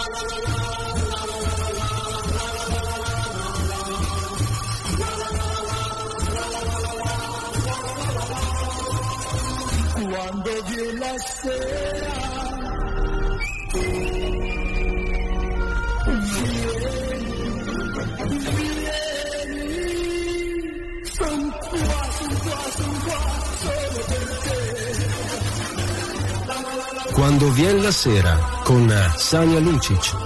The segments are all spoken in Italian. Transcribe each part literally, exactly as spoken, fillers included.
Quando viene la sera, vieni, vieni, son qua, son qua, son qua, solo per te. Quando viene la sera, con Sanja Lucic.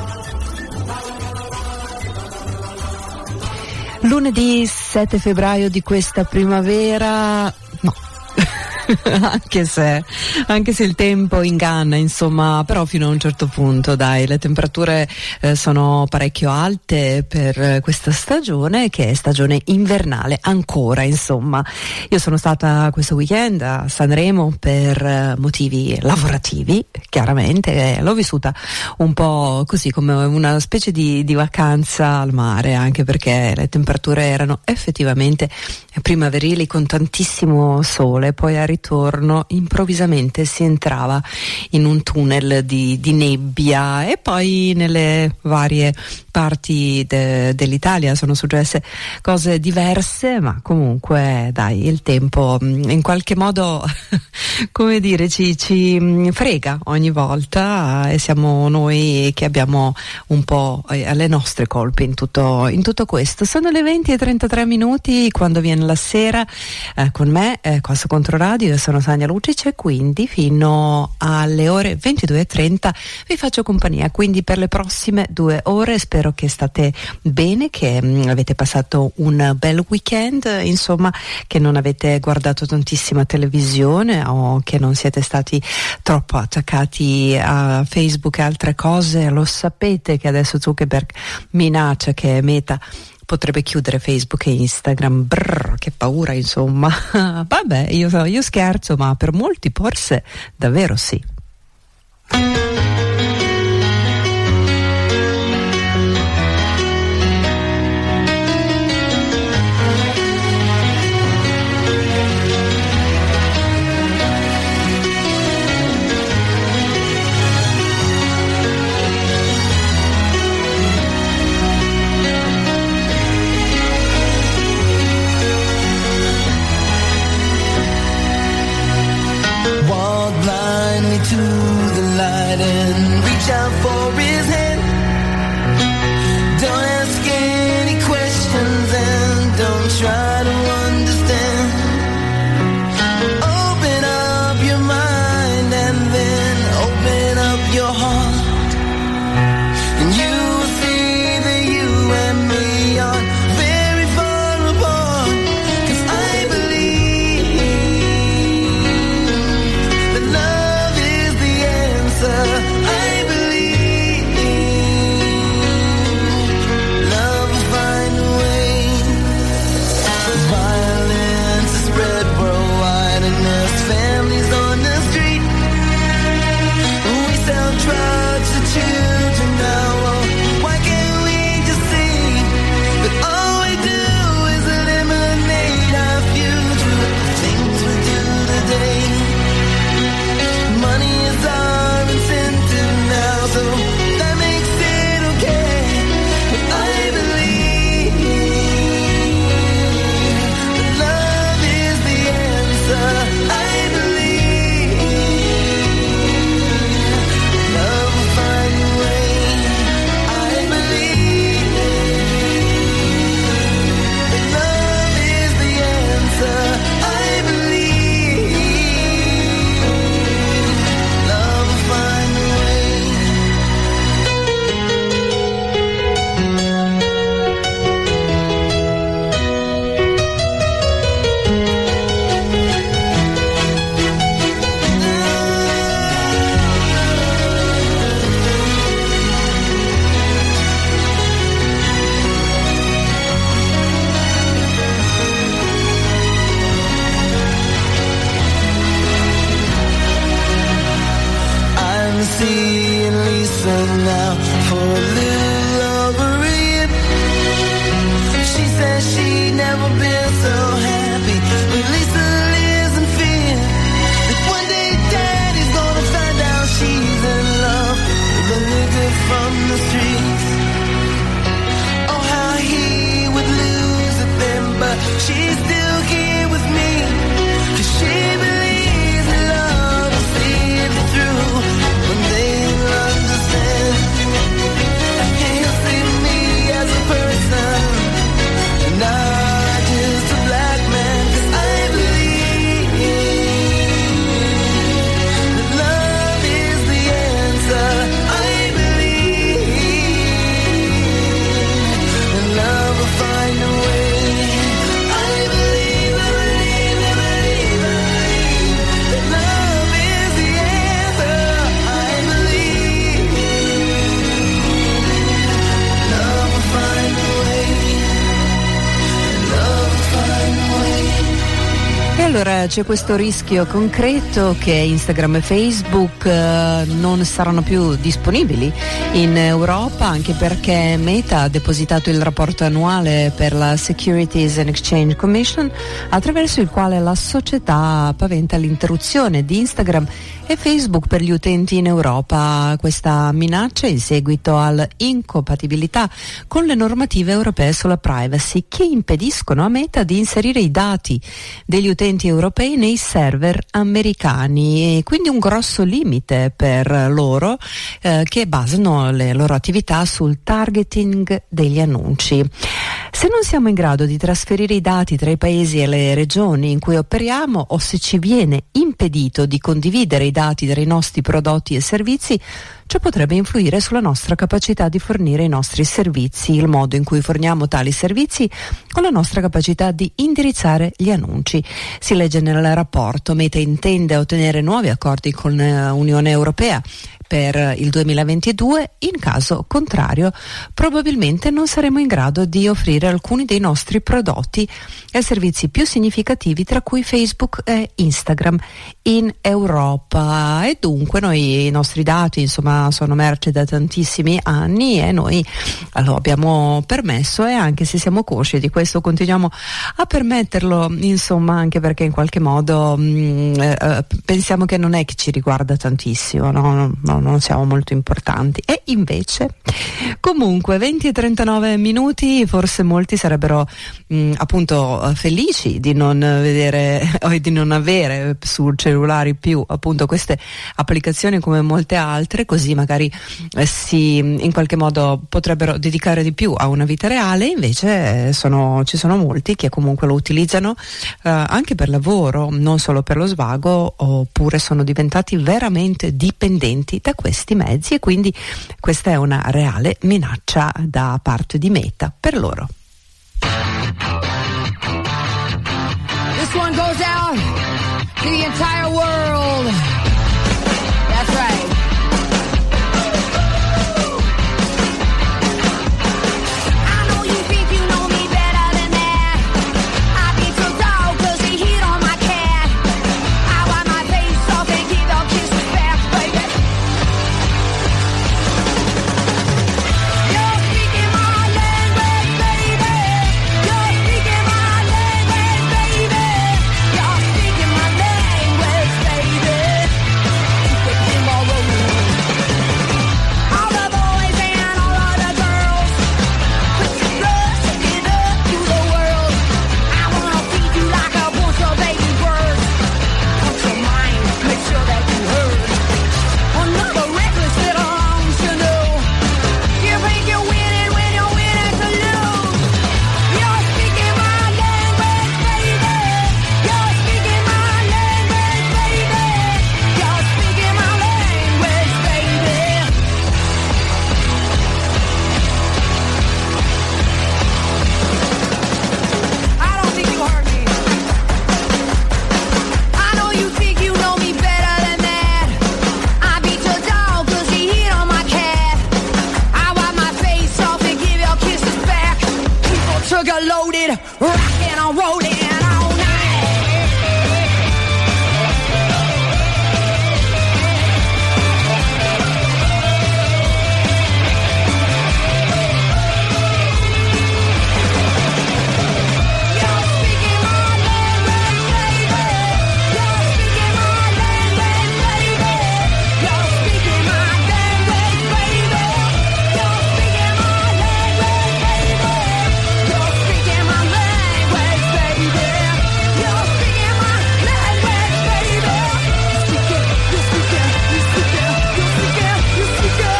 Lunedì sette febbraio di questa primavera, no. anche se anche se il tempo inganna, insomma, però fino a un certo punto, dai, le temperature eh, sono parecchio alte per questa stagione, che è stagione invernale ancora, insomma. Io sono stata questo weekend a Sanremo per eh, motivi lavorativi, chiaramente, eh, l'ho vissuta un po' così, come una specie di, di vacanza al mare, anche perché le temperature erano effettivamente primaverili con tantissimo sole. Poi a ritorno improvvisamente si entrava in un tunnel di, di nebbia, e poi nelle varie parti de, dell'Italia sono successe cose diverse, ma comunque dai, il tempo in qualche modo come dire ci, ci frega ogni volta, e siamo noi che abbiamo un po' alle nostre colpe in tutto, in tutto questo. Sono le venti e trentatré minuti quando viene la sera, eh, con me eh, qua su Controradio. Io sono Sanja Lucic e quindi fino alle ore ventidue e trenta vi faccio compagnia, quindi per le prossime due ore. Spero che state bene, che mh, avete passato un bel weekend, insomma, che non avete guardato tantissima televisione o che non siete stati troppo attaccati a Facebook e altre cose. Lo sapete che adesso Zuckerberg minaccia che Meta potrebbe chiudere Facebook e Instagram. Brrr, che paura, insomma. Vabbè, io, io scherzo, ma per molti forse davvero sì. To the light and reach out for his hand. Don't ask any questions and don't try to understand. Open up your mind and then open up your heart, and you will see that you and me are very far apart. 'Cause I believe that love I believe eh, c'è questo rischio concreto che Instagram e Facebook eh, non saranno più disponibili in Europa, anche perché Meta ha depositato il rapporto annuale per la Securities and Exchange Commission, attraverso il quale la società paventa l'interruzione di Instagram e Facebook per gli utenti in Europa. Questa minaccia in seguito all'incompatibilità con le normative europee sulla privacy, che impediscono a Meta di inserire i dati degli utenti europei nei server americani, e quindi un grosso limite per loro eh, che basano le loro attività sul targeting degli annunci. Se non siamo in grado di trasferire i dati tra i paesi e le regioni in cui operiamo, o se ci viene impedito di condividere i dati dei nostri prodotti e servizi, ciò potrebbe influire sulla nostra capacità di fornire i nostri servizi, il modo in cui forniamo tali servizi o la nostra capacità di indirizzare gli annunci. Si legge nel rapporto: Meta intende ottenere nuovi accordi con l'Unione Europea per il duemilaventidue, in caso contrario probabilmente non saremo in grado di offrire alcuni dei nostri prodotti e servizi più significativi, tra cui Facebook e Instagram, in Europa. E dunque noi, i nostri dati insomma sono merce da tantissimi anni e noi lo abbiamo permesso, e anche se siamo consci di questo continuiamo a permetterlo, insomma, anche perché in qualche modo mh, eh, pensiamo che non è che ci riguarda tantissimo, no? No, non siamo molto importanti, e invece comunque venti e trentanove minuti, forse molti sarebbero mh, appunto felici di non vedere o di non avere sul cellulari più appunto queste applicazioni come molte altre, così magari eh, si in qualche modo potrebbero dedicare di più a una vita reale. Invece eh, sono, ci sono molti che comunque lo utilizzano eh, anche per lavoro, non solo per lo svago, oppure sono diventati veramente dipendenti da questi mezzi, e quindi questa è una reale minaccia da parte di Meta per loro. This one goes out to the entire world. That's right. I know you think you know me better than that. I beat your dog 'cause he hit on my cat. I wipe my face off and give your kisses back, baby. You're speaking my language, baby. You're speaking my language, baby. You're speaking my language, baby. Keep the pinball rolling. All the boys and all of the girls, put your trust it up to the world. I wanna feed you like a bunch of baby birds. Put your mind, make sure that you heard. Another reckless little arms, you know. You think you're winning when you're winning to lose. You're speaking my language, baby. You're speaking my language, baby. You're speaking my language, baby. I don't think you heard me. I know you think you know me better than that. I beat your dog 'cause he hit on my cat. I wipe my face off and give your kisses back. People trigger loaded, rockin' and rollin' all night. You're speaking my language, baby. You're speaking my language, baby. You're speaking my language, baby. You're speaking my language, baby. You're speaking my language, baby. You're speaking my language, baby. You speak it, you speak it, you speak it, you speak it, you speak it.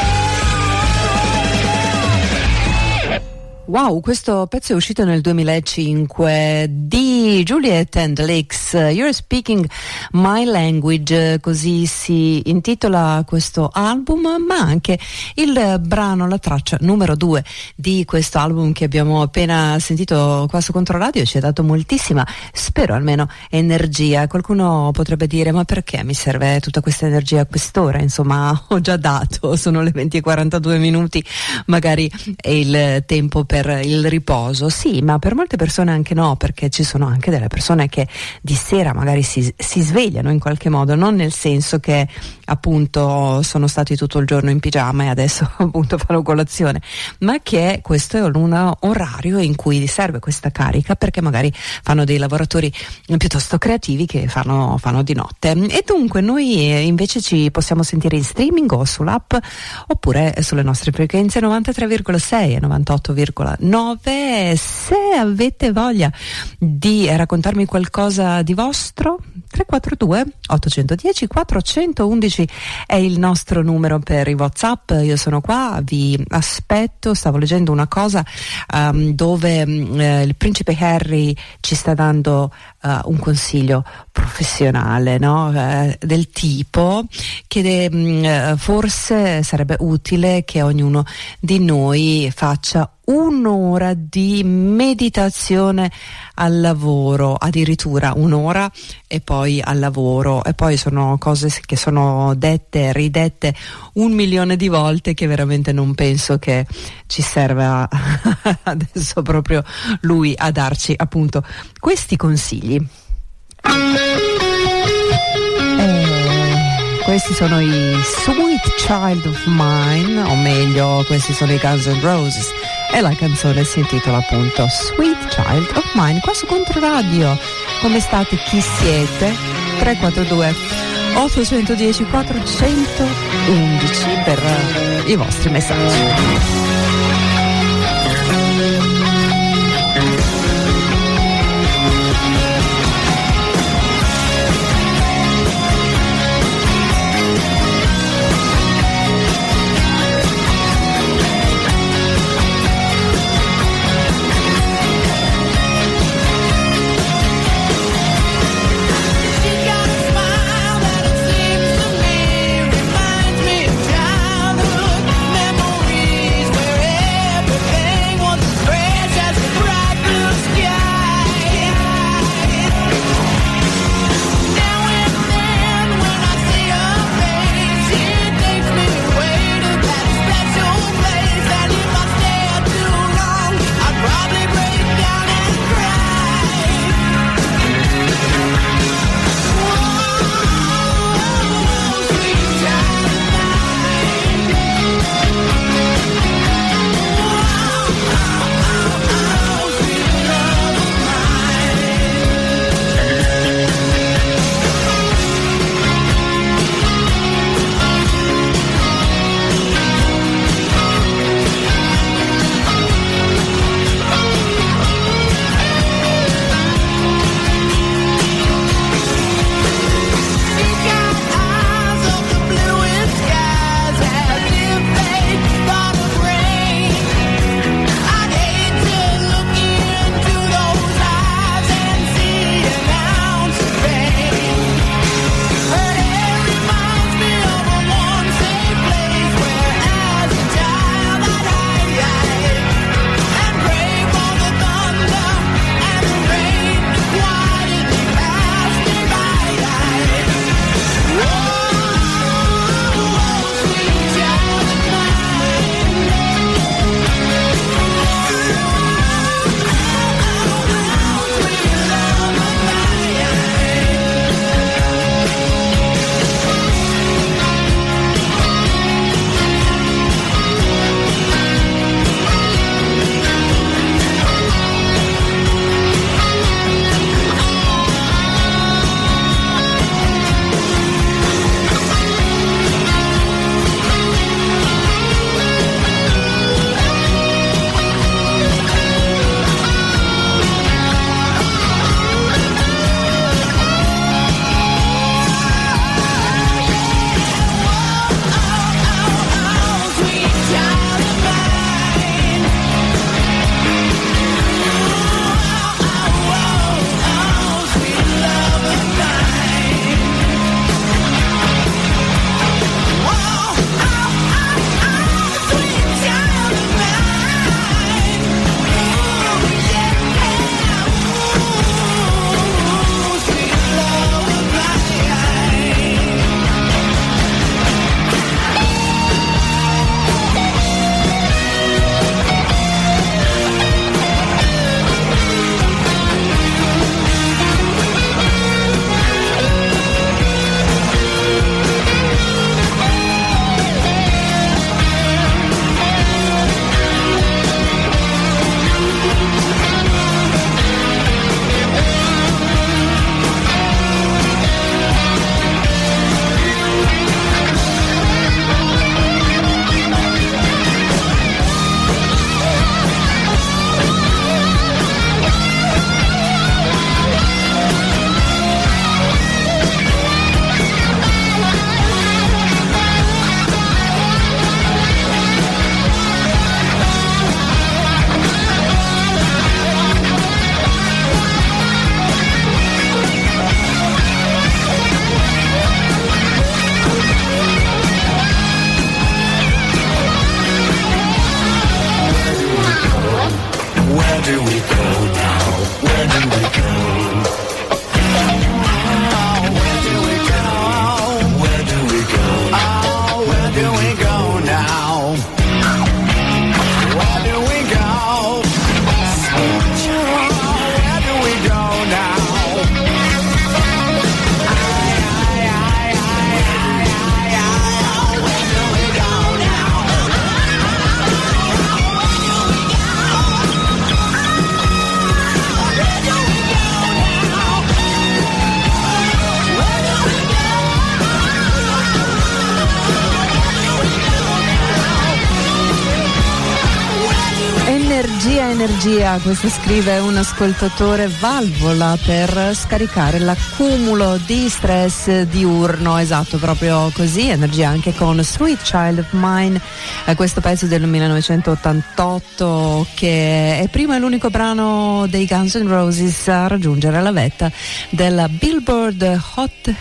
Wow, questo pezzo è uscito nel duemilacinque di Juliet and Lex, You're Speaking My Language, così si intitola questo album, ma anche il brano, la traccia numero due di questo album che abbiamo appena sentito qua su Controradio ci ha dato moltissima, spero almeno, energia. Qualcuno potrebbe dire: ma perché mi serve tutta questa energia a quest'ora? Insomma, ho già dato, sono le venti e quarantadue minuti, magari è il tempo per il riposo. Sì, ma per molte persone anche no, perché ci sono anche delle persone che di sera magari si, si svegliano in qualche modo, non nel senso che appunto sono stati tutto il giorno in pigiama e adesso appunto fanno colazione, ma che questo è un orario in cui serve questa carica, perché magari fanno dei lavoratori piuttosto creativi che fanno, fanno di notte. E dunque noi invece ci possiamo sentire in streaming o sull'app oppure sulle nostre frequenze novantatré virgola sei e novantotto virgola nove. Se avete voglia di raccontarmi qualcosa di vostro, tre quattro due otto uno zero quattro uno uno è il nostro numero per i WhatsApp. Io sono qua, vi aspetto. Stavo leggendo una cosa um, dove um, eh, il principe Harry ci sta dando uh, un consiglio professionale, no? Eh, del tipo che de, um, forse sarebbe utile che ognuno di noi faccia un'ora di meditazione al lavoro, addirittura un'ora e poi al lavoro, e poi sono cose che sono dette, ridette un milione di volte, che veramente non penso che ci serva adesso proprio lui a darci appunto questi consigli. Questi sono i Sweet Child of Mine, o meglio, questi sono i Guns N' Roses, e la canzone si intitola appunto Sweet Child of Mine, qua su Controradio. Come state? Chi siete? tre quattro due otto uno zero quattro uno uno per i vostri messaggi. Reminds me of childhood memories where do we go now? Where do we go? Where do we go? Where do we go? Oh, where do we go now? Where do we go? Where do we go now? Energia, energia, questo scrive un ascoltatore, valvola per scaricare l'accumulo di stress diurno, esatto, proprio così, energia anche con Sweet Child of Mine, eh, questo pezzo del millenovecentottantotto che è primo e l'unico brano dei Guns N' Roses a raggiungere la vetta della Billboard Hot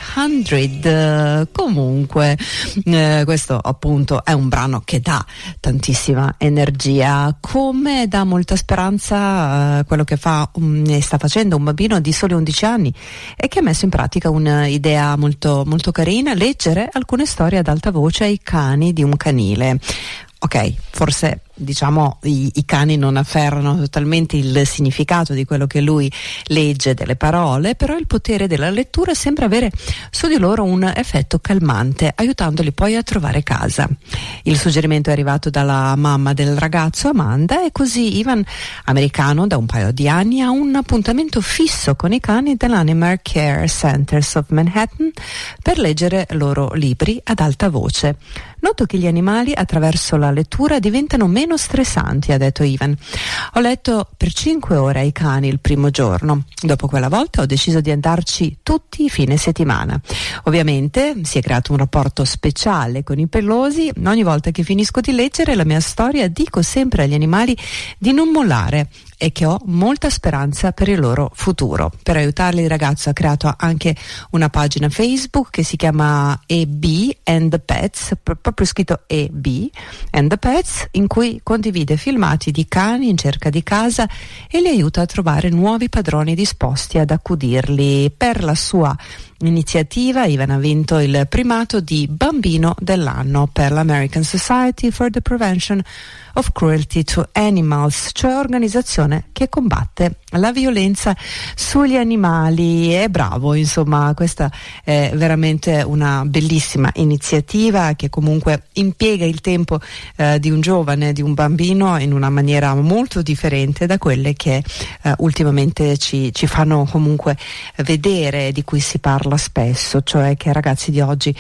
cento. Comunque, eh, questo appunto è un brano che dà tantissima energia, come dà molta speranza eh, quello che fa um, e sta facendo un bambino di soli undici anni e che ha messo in pratica un'idea molto, molto carina: leggere alcune storie ad alta voce ai cani di un canile. Ok, forse diciamo i, i cani non afferrano totalmente il significato di quello che lui legge, delle parole, però il potere della lettura sembra avere su di loro un effetto calmante, aiutandoli poi a trovare casa. Il suggerimento è arrivato dalla mamma del ragazzo, Amanda, e così Ivan, americano da un paio di anni, ha un appuntamento fisso con i cani dell'Animal Care Centers of Manhattan per leggere loro libri ad alta voce. Noto che gli animali attraverso la lettura diventano meno stressanti, ha detto Ivan. Ho letto per cinque ore ai cani il primo giorno. Dopo quella volta ho deciso di andarci tutti i fine settimana. Ovviamente si è creato un rapporto speciale con i pelosi. Ogni volta che finisco di leggere la mia storia dico sempre agli animali di non mollare e che ho molta speranza per il loro futuro. Per aiutarli il ragazzo ha creato anche una pagina Facebook che si chiama E B and the Pets, proprio scritto E B and the Pets, in cui condivide filmati di cani in cerca di casa e li aiuta a trovare nuovi padroni disposti ad accudirli. Per la sua iniziativa Ivan ha vinto il primato di bambino dell'anno per l'American Society for the Prevention of Cruelty to Animals, cioè organizzazione che combatte la violenza sugli animali. È bravo, insomma, questa è veramente una bellissima iniziativa che comunque impiega il tempo eh, di un giovane, di un bambino, in una maniera molto differente da quelle che eh, ultimamente ci, ci fanno comunque vedere, di cui si parla spesso, cioè che i ragazzi di oggi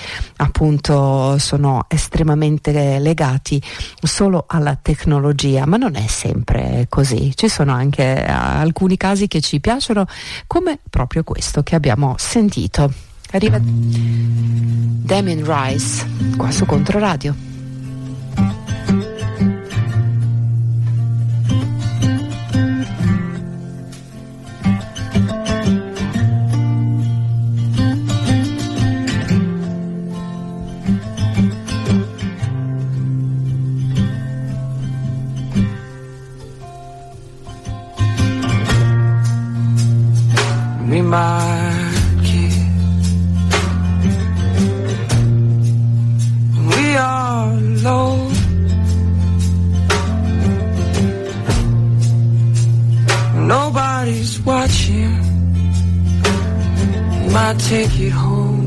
appunto sono estremamente legati solo alla tecnologia, ma non è sempre così. Ci sono anche uh, alcuni casi che ci piacciono, come proprio questo che abbiamo sentito. Arriva Damien Rice qua su Controradio. Me, my kid, we are low. Nobody's watching. We might take it home.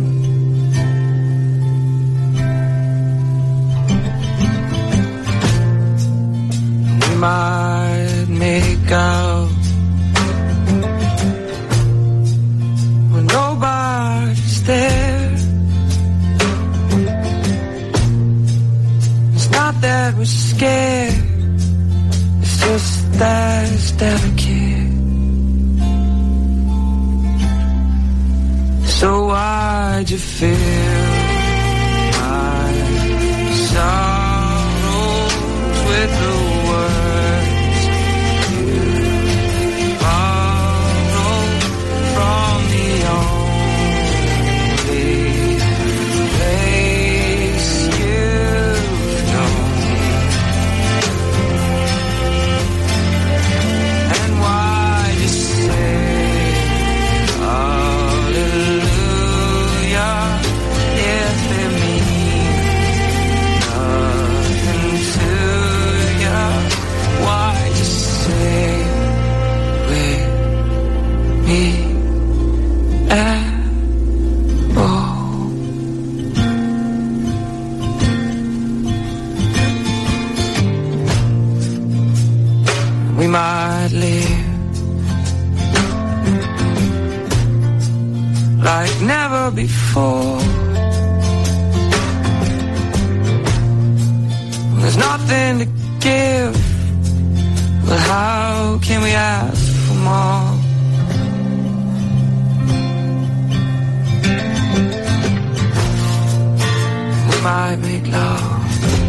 We might make out. Nobody's there. It's not that we're scared, it's just that it's delicate. So why'd you fill my sorrows with the words you borrowed from the only place you've known? And before. There's nothing to give, but how can we ask for more? We might make love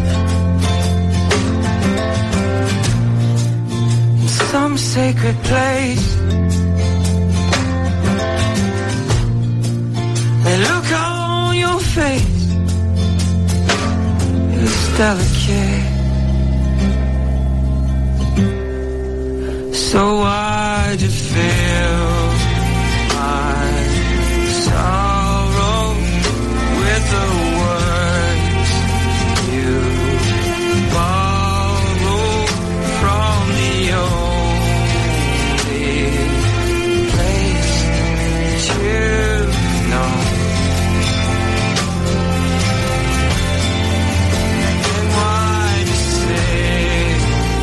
in some sacred place. The look on your face is delicate. So why'd you fill my sorrow with the words you borrow from the only place that you know? And why'd you say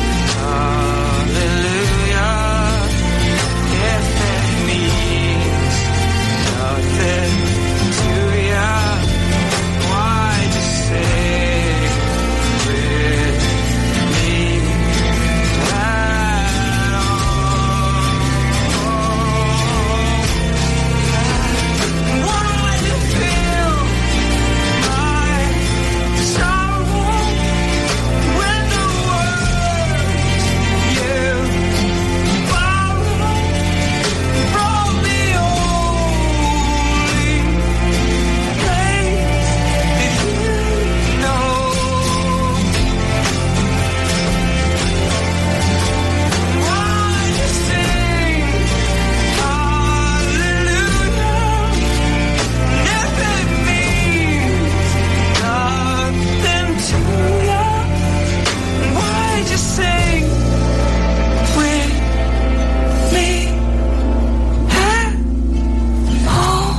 hallelujah if it means nothing to ya? Why'd you say with me at all? Why'd you fill my sorrow with the words you borrow from the only place that you know? Why'd you sing hallelujah if it means nothing to ya? Why'd you sing with me at all?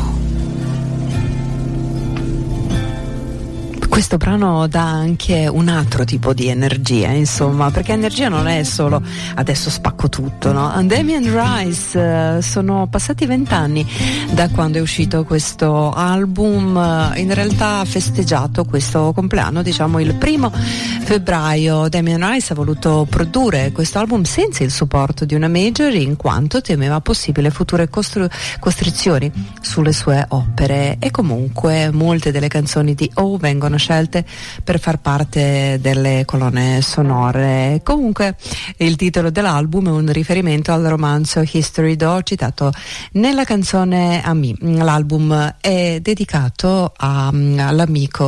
Questo brano dà anche un altro tipo di energia, insomma, perché energia non è solo adesso spacco tutto, no? Damien Rice, eh, sono passati vent'anni da quando è uscito questo album, eh, in realtà ha festeggiato questo compleanno, diciamo il primo febbraio. Damien Rice ha voluto produrre questo album senza il supporto di una major, in quanto temeva possibili future costru- costrizioni sulle sue opere, e comunque molte delle canzoni di O vengono scelte per far parte delle colonne sonore. Comunque il titolo dell'album è un riferimento al romanzo History Do citato nella canzone Ami. L'album è dedicato a, all'amico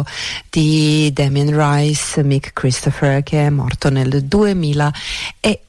di Damien Rice, Mick Christopher, che è morto nel duemila e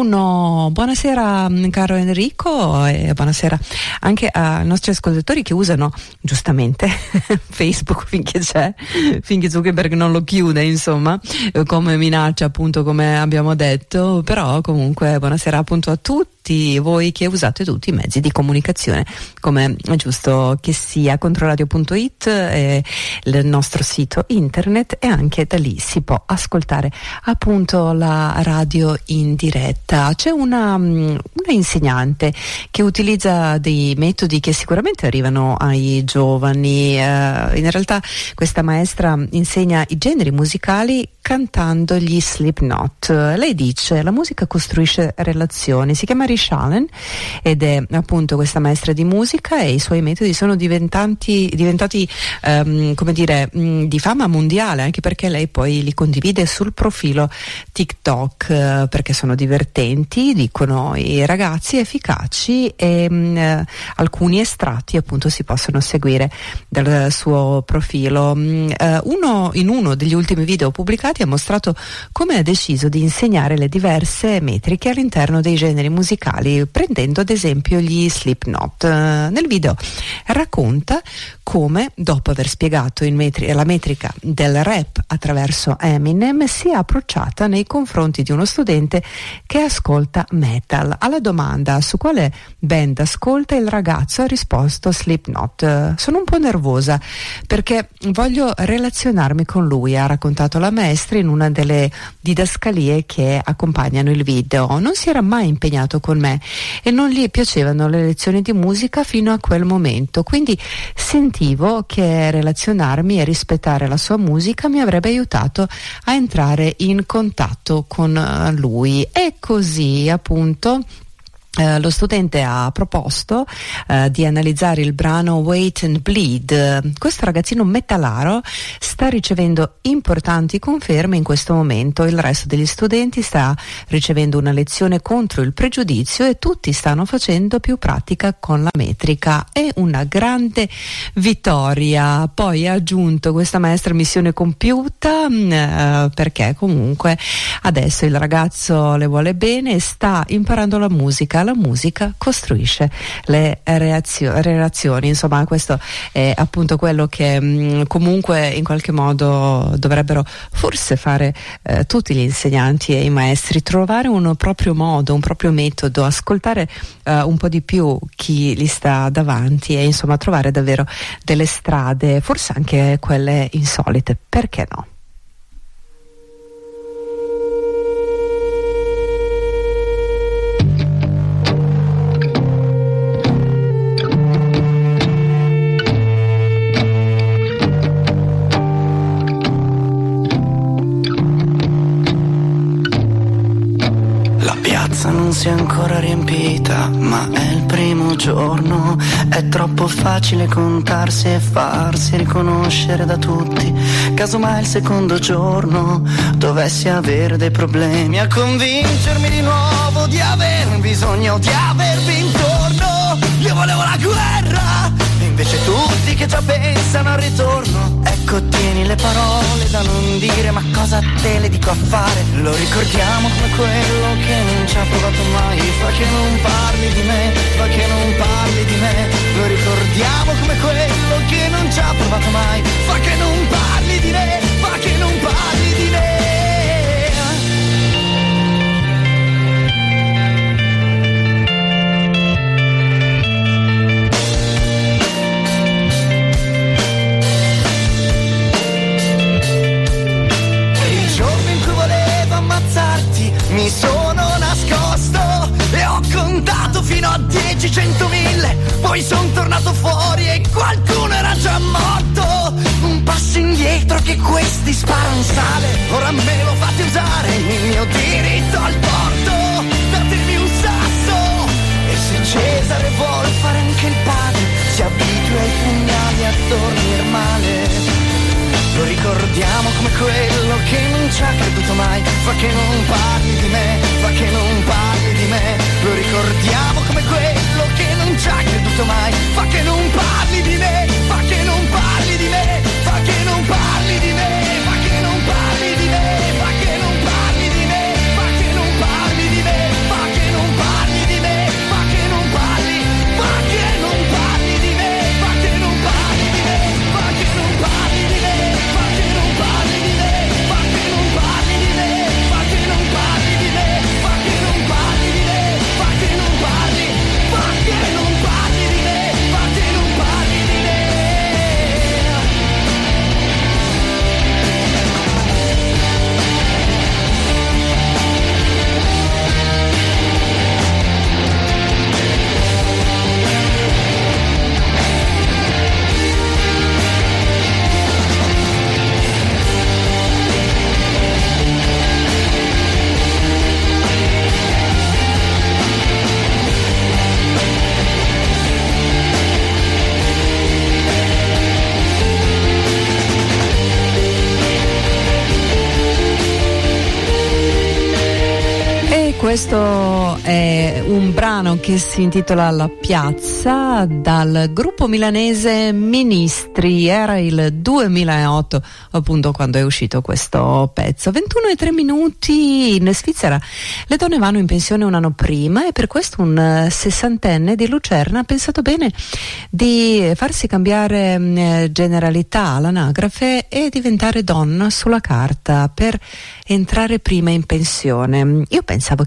uno. Buonasera caro Enrico, e buonasera anche ai nostri ascoltatori che usano giustamente Facebook finché c'è, finché Zuckerberg non lo chiude, insomma, come minaccia, appunto, come abbiamo detto. Però comunque buonasera appunto a tutti voi che usate tutti i mezzi di comunicazione, come è giusto che sia. Controradio punto it è il nostro sito internet, e anche da lì si può ascoltare appunto la radio in diretta. C'è una, una insegnante che utilizza dei metodi che sicuramente arrivano ai giovani. Uh, in realtà questa maestra insegna i generi musicali cantando gli Slipknot. Lei dice: la musica costruisce relazioni. Si chiama Rish Allen ed è appunto questa maestra di musica, e i suoi metodi sono diventati, diventati um, come dire, mh, di fama mondiale, anche perché lei poi li condivide sul profilo TikTok, uh, perché sono divertenti, dicono i ragazzi, efficaci, e mh, alcuni estratti appunto si possono seguire dal suo profilo. Uh, uno in uno degli ultimi video pubblicati ha mostrato come ha deciso di insegnare le diverse metriche all'interno dei generi musicali, prendendo ad esempio gli Slipknot. Uh, nel video racconta come, dopo aver spiegato in metri- la metrica del rap attraverso Eminem, si è approcciata nei confronti di uno studente che ha ascolta metal. Alla domanda su quale band ascolta, il ragazzo ha risposto Slipknot. Sono un po' nervosa perché voglio relazionarmi con lui, ha raccontato la maestra in una delle didascalie che accompagnano il video. Non si era mai impegnato con me e non gli piacevano le lezioni di musica fino a quel momento, quindi sentivo che relazionarmi e rispettare la sua musica mi avrebbe aiutato a entrare in contatto con lui. E così appunto Uh, lo studente ha proposto uh, di analizzare il brano Wait and Bleed. Questo ragazzino metalaro sta ricevendo importanti conferme in questo momento. Il resto degli studenti sta ricevendo una lezione contro il pregiudizio e tutti stanno facendo più pratica con la metrica. È una grande vittoria. Poi ha aggiunto questa maestra missione compiuta, uh, perché comunque adesso il ragazzo le vuole bene e sta imparando la musica. La musica costruisce le reazio- relazioni, insomma questo è appunto quello che mh, comunque in qualche modo dovrebbero forse fare eh, tutti gli insegnanti e i maestri, trovare un proprio modo, un proprio metodo, ascoltare eh, un po' di più chi gli sta davanti e insomma trovare davvero delle strade, forse anche quelle insolite, perché no? Non si è ancora riempita, ma è il primo giorno. È troppo facile contarsi e farsi riconoscere da tutti. Casomai il secondo giorno dovessi avere dei problemi a convincermi di nuovo di aver bisogno di avervi intorno. Io volevo la guerra e invece tutti che già pensano al ritorno. Ecco, tieni le parole da non dire, ma cosa te le dico a fare? Lo ricordiamo come quello che non ci ha provato mai. Fa che non parli di me, fa che non parli di me. Lo ricordiamo come quello che non ci ha provato mai. Fa che non parli di me, fa che non parli di me. Mi sono nascosto e ho contato fino a dieci, centomila. Poi son tornato fuori e qualcuno era già morto. Un passo indietro che questi sparano sale. Ora me lo fate usare il mio diritto al porto. Datemi un sasso. E se Cesare vuole fare anche il padre, si abitua ai pugnali a dormir male. Lo ricordiamo come quello che non ci ha creduto mai. Fa che non parli di me, fa che non parli di me. Lo ricordiamo come quello che non ci ha creduto mai. Fa che non parli di me, fa che non parli di me. Fa che non parli di me, fa che non parli di me. Fa che non parli di me, fa che non parli di me. Fa che non parli di me, fa che non parli. Fa che non parli di me, fa che non parli di me. Fa che non parli di me. Fa che non parli di me, fa che non parli di me, fa che non parli di me, fa che non parli di me, fa che non parli, fa che non parli di me, fa che non parli di me. Questo è un brano che si intitola La Piazza, dal gruppo milanese Ministri. Era il duemilaotto appunto quando è uscito questo pezzo. ventuno e tre minuti. In Svizzera le donne vanno in pensione un anno prima e per questo un sessantenne di Lucerna ha pensato bene di farsi cambiare eh, generalità all'anagrafe e diventare donna sulla carta per entrare prima in pensione. Io pensavo che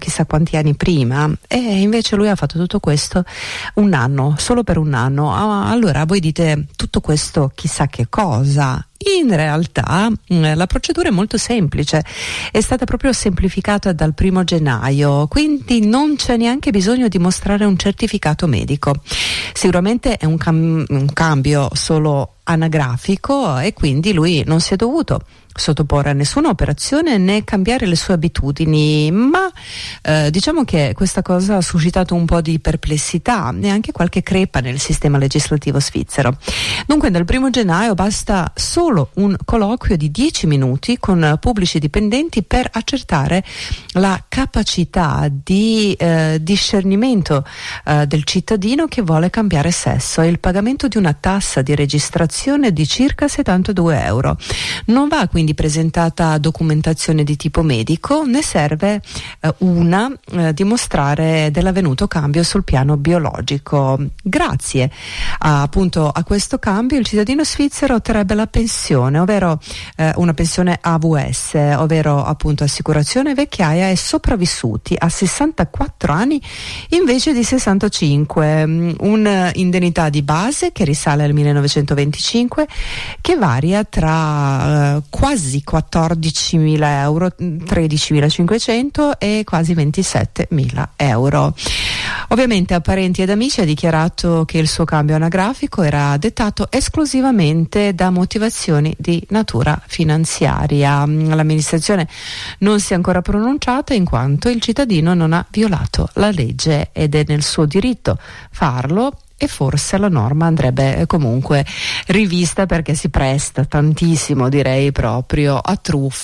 chissà quanti anni prima, e invece lui ha fatto tutto questo un anno, solo per un anno. Ah, allora voi dite, tutto questo chissà che cosa? In realtà mh, la procedura è molto semplice, è stata proprio semplificata dal primo gennaio, quindi non c'è neanche bisogno di mostrare un certificato medico. Sicuramente è un, cam- un cambio solo anagrafico e quindi lui non si è dovuto sottoporre a nessuna operazione né cambiare le sue abitudini, ma eh, diciamo che questa cosa ha suscitato un po' di perplessità e anche qualche crepa nel sistema legislativo svizzero. Dunque dal primo gennaio basta solo un colloquio di dieci minuti con pubblici dipendenti per accertare la capacità di eh, discernimento eh, del cittadino che vuole cambiare sesso e il pagamento di una tassa di registrazione di circa settantadue euro. Non va quindi presentata documentazione di tipo medico, ne serve eh, una eh, dimostrare dell'avvenuto cambio sul piano biologico. Grazie a, appunto a questo cambio il cittadino svizzero otterrebbe la pensione, ovvero eh, una pensione A V S, ovvero appunto assicurazione vecchiaia e sopravvissuti a sessantaquattro anni invece di sessantacinque, un'indennità di base che risale al millenovecentoventicinque che varia tra eh, quasi quattordicimila euro, tredicimilacinquecento e quasi ventisettemila euro. Ovviamente a parenti ed amici ha dichiarato che il suo cambio anagrafico era dettato esclusivamente da motivazioni di natura finanziaria. L'amministrazione non si è ancora pronunciata in quanto il cittadino non ha violato la legge ed è nel suo diritto farlo, e forse la norma andrebbe comunque rivista perché si presta tantissimo, direi proprio, a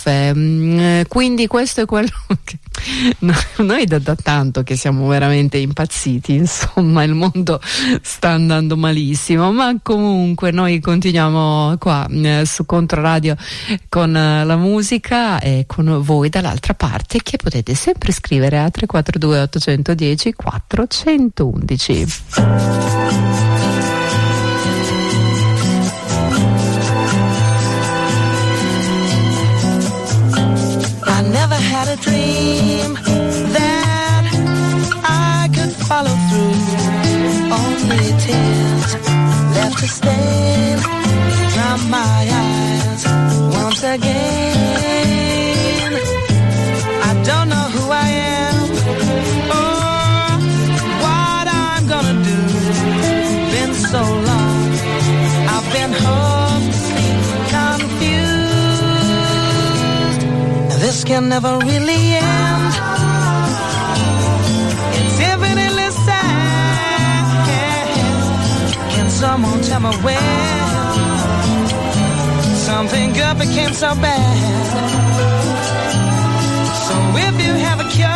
truffe. Quindi questo è quello che noi da, da tanto che siamo veramente impazziti, insomma il mondo sta andando malissimo, ma comunque noi continuiamo qua eh, su Controradio con eh, la musica e con voi dall'altra parte, che potete sempre scrivere a tre quattro due otto uno zero quattro uno uno. I never had a dream that I could follow through. Only tears left to stain from my eyes once again. I don't know who I am or what I'm gonna do. Been so long, I've been hopelessly confused. This can never really end. It's infinitely sad. Can someone tell me when something good became so bad? So if you have a cure,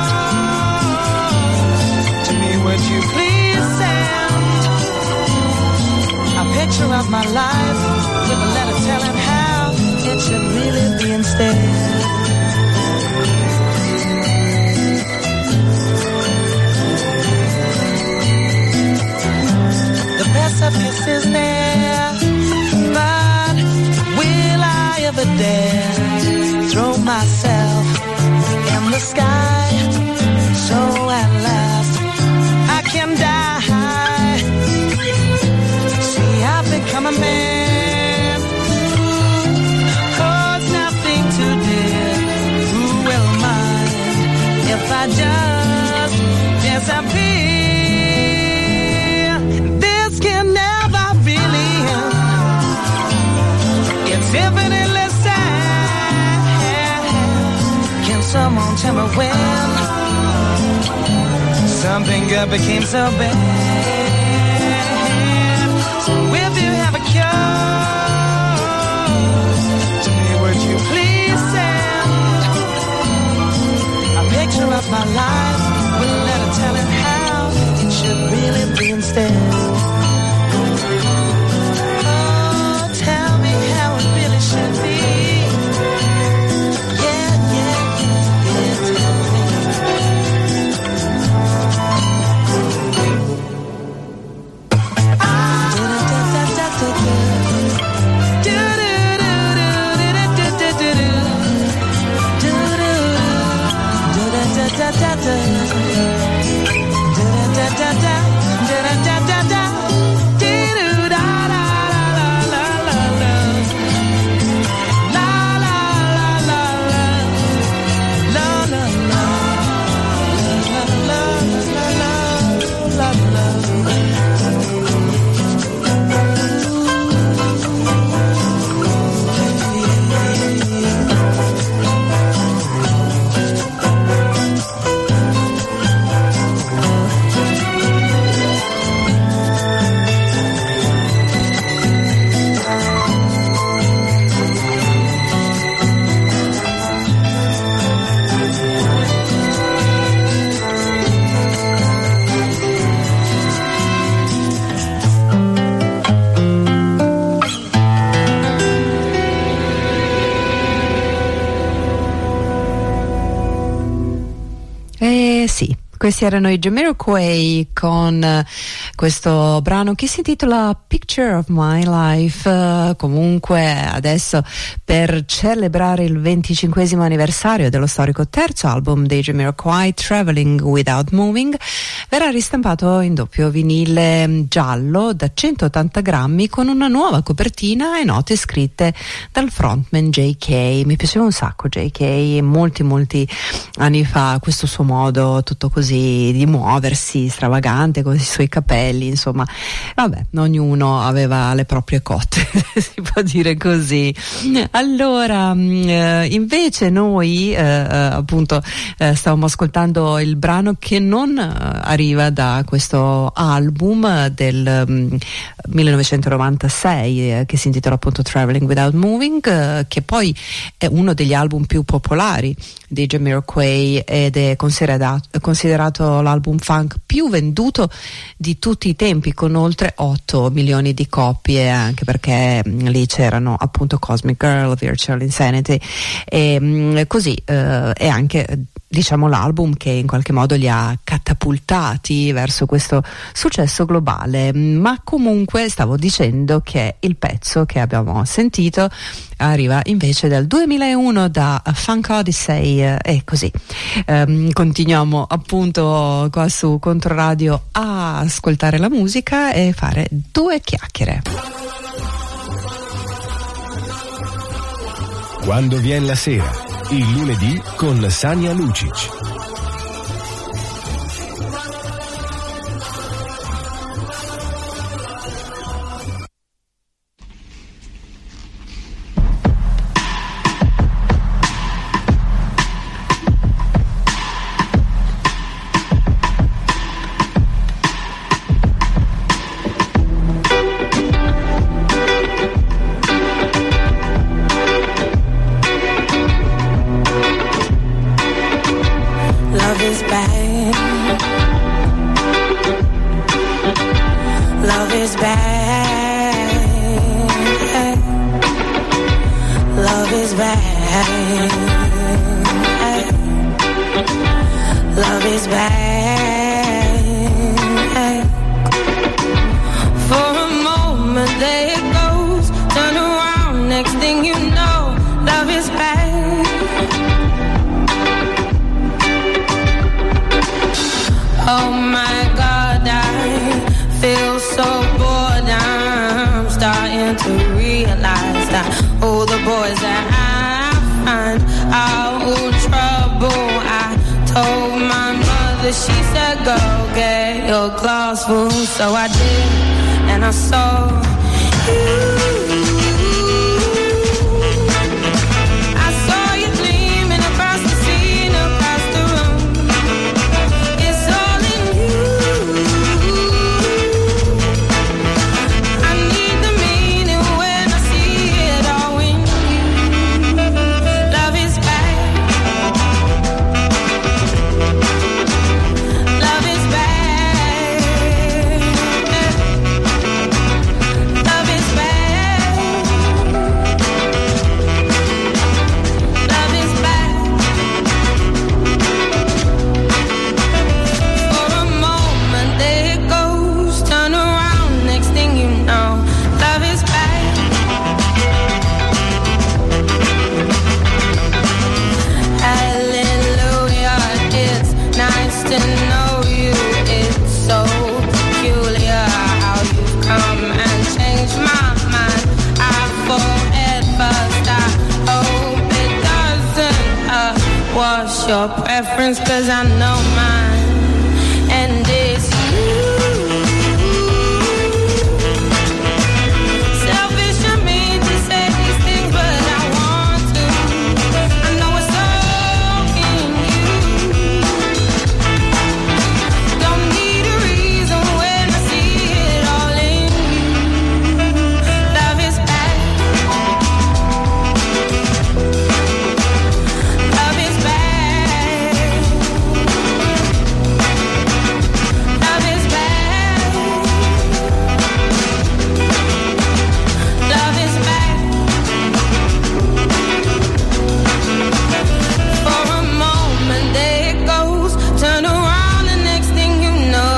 to me would you please send a picture of my life with a letter telling how it should really be instead. The precipice is near, but will I ever dare throw myself in the sky so at last I can die? See, I've become a man who's nothing too dear. Who will mind if I just disappear? This can never really end. It's infinitely sad. Can someone tell me when something good became so bad? So if you have a cure, to me would you please send a picture of my life with a letter telling how it should really be instead? Oh, tell me how it really should be. Yeah, yeah, yeah, tell me. Da Questi erano i Jamiroquai con uh, questo brano che si intitola Picture of My Life. Uh, comunque adesso, per celebrare il venticinquesimo anniversario dello storico terzo album dei Jamiroquai, Traveling Without Moving, verrà ristampato in doppio vinile giallo da centottanta grammi con una nuova copertina e note scritte dal frontman J K. Mi piaceva un sacco J K, molti molti anni fa, questo suo modo tutto così di muoversi stravagante con i suoi capelli, insomma, vabbè, ognuno aveva le proprie cotte, si può dire così. Allora, eh, invece noi eh, appunto eh, stavamo ascoltando il brano che non eh, arriva da questo album del um, millenovecentonovantasei eh, che si intitola appunto Traveling Without Moving, eh, che poi è uno degli album più popolari dei Jamiroquai ed è considerato, considerato l'album funk più venduto di tutti i tempi, con oltre otto milioni di copie, anche perché mh, lì c'erano appunto Cosmic Girl, Virtual Insanity e mh, così eh, è anche, diciamo, l'album che in qualche modo li ha catapultati verso questo successo globale. Ma comunque stavo dicendo che il pezzo che abbiamo sentito arriva invece dal duemilauno da Funk Odyssey, eh, e così ehm, continuiamo appunto qua su Controradio a ascoltare la musica e fare due chiacchiere. Quando viene la sera, il lunedì con Sanja Lucic. So I did, and I saw you. I saw you gleaming across the scene, across the room. It's all in you. I need the meaning when I see it all in you. Love is back. Love is back. Love is back. what's your preference, 'cause I know mine, and it's you. Selfish of me to say these things, but I want to. I know it's all in you. Don't need a reason when I see it all in you. Love is bad. Love is bad. Love is bad. Love is bad. For a moment there it goes, turn around, the next thing you know.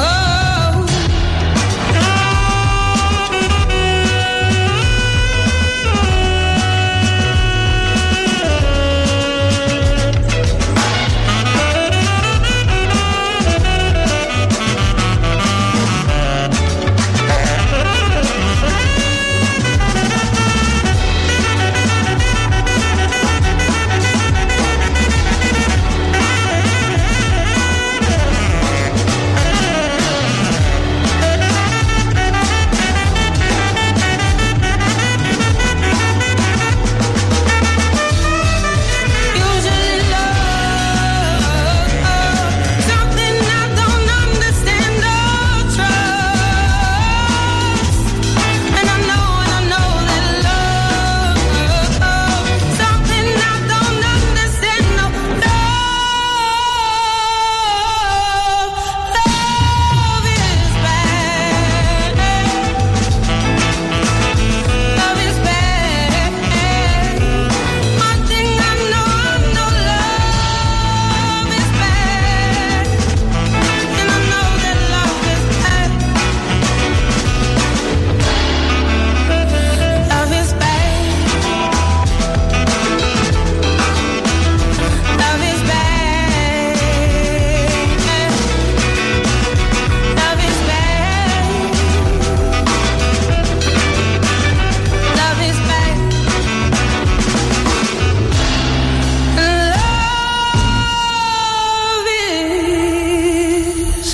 Usually love, something I don't understand or trust. And I know, and I know that love, something I don't understand or love. Love is bad. Love is bad. One thing I know, I know love is bad. And I know that love is bad. Love is bad. Love is bad. Love is bad. Love is bad. Love is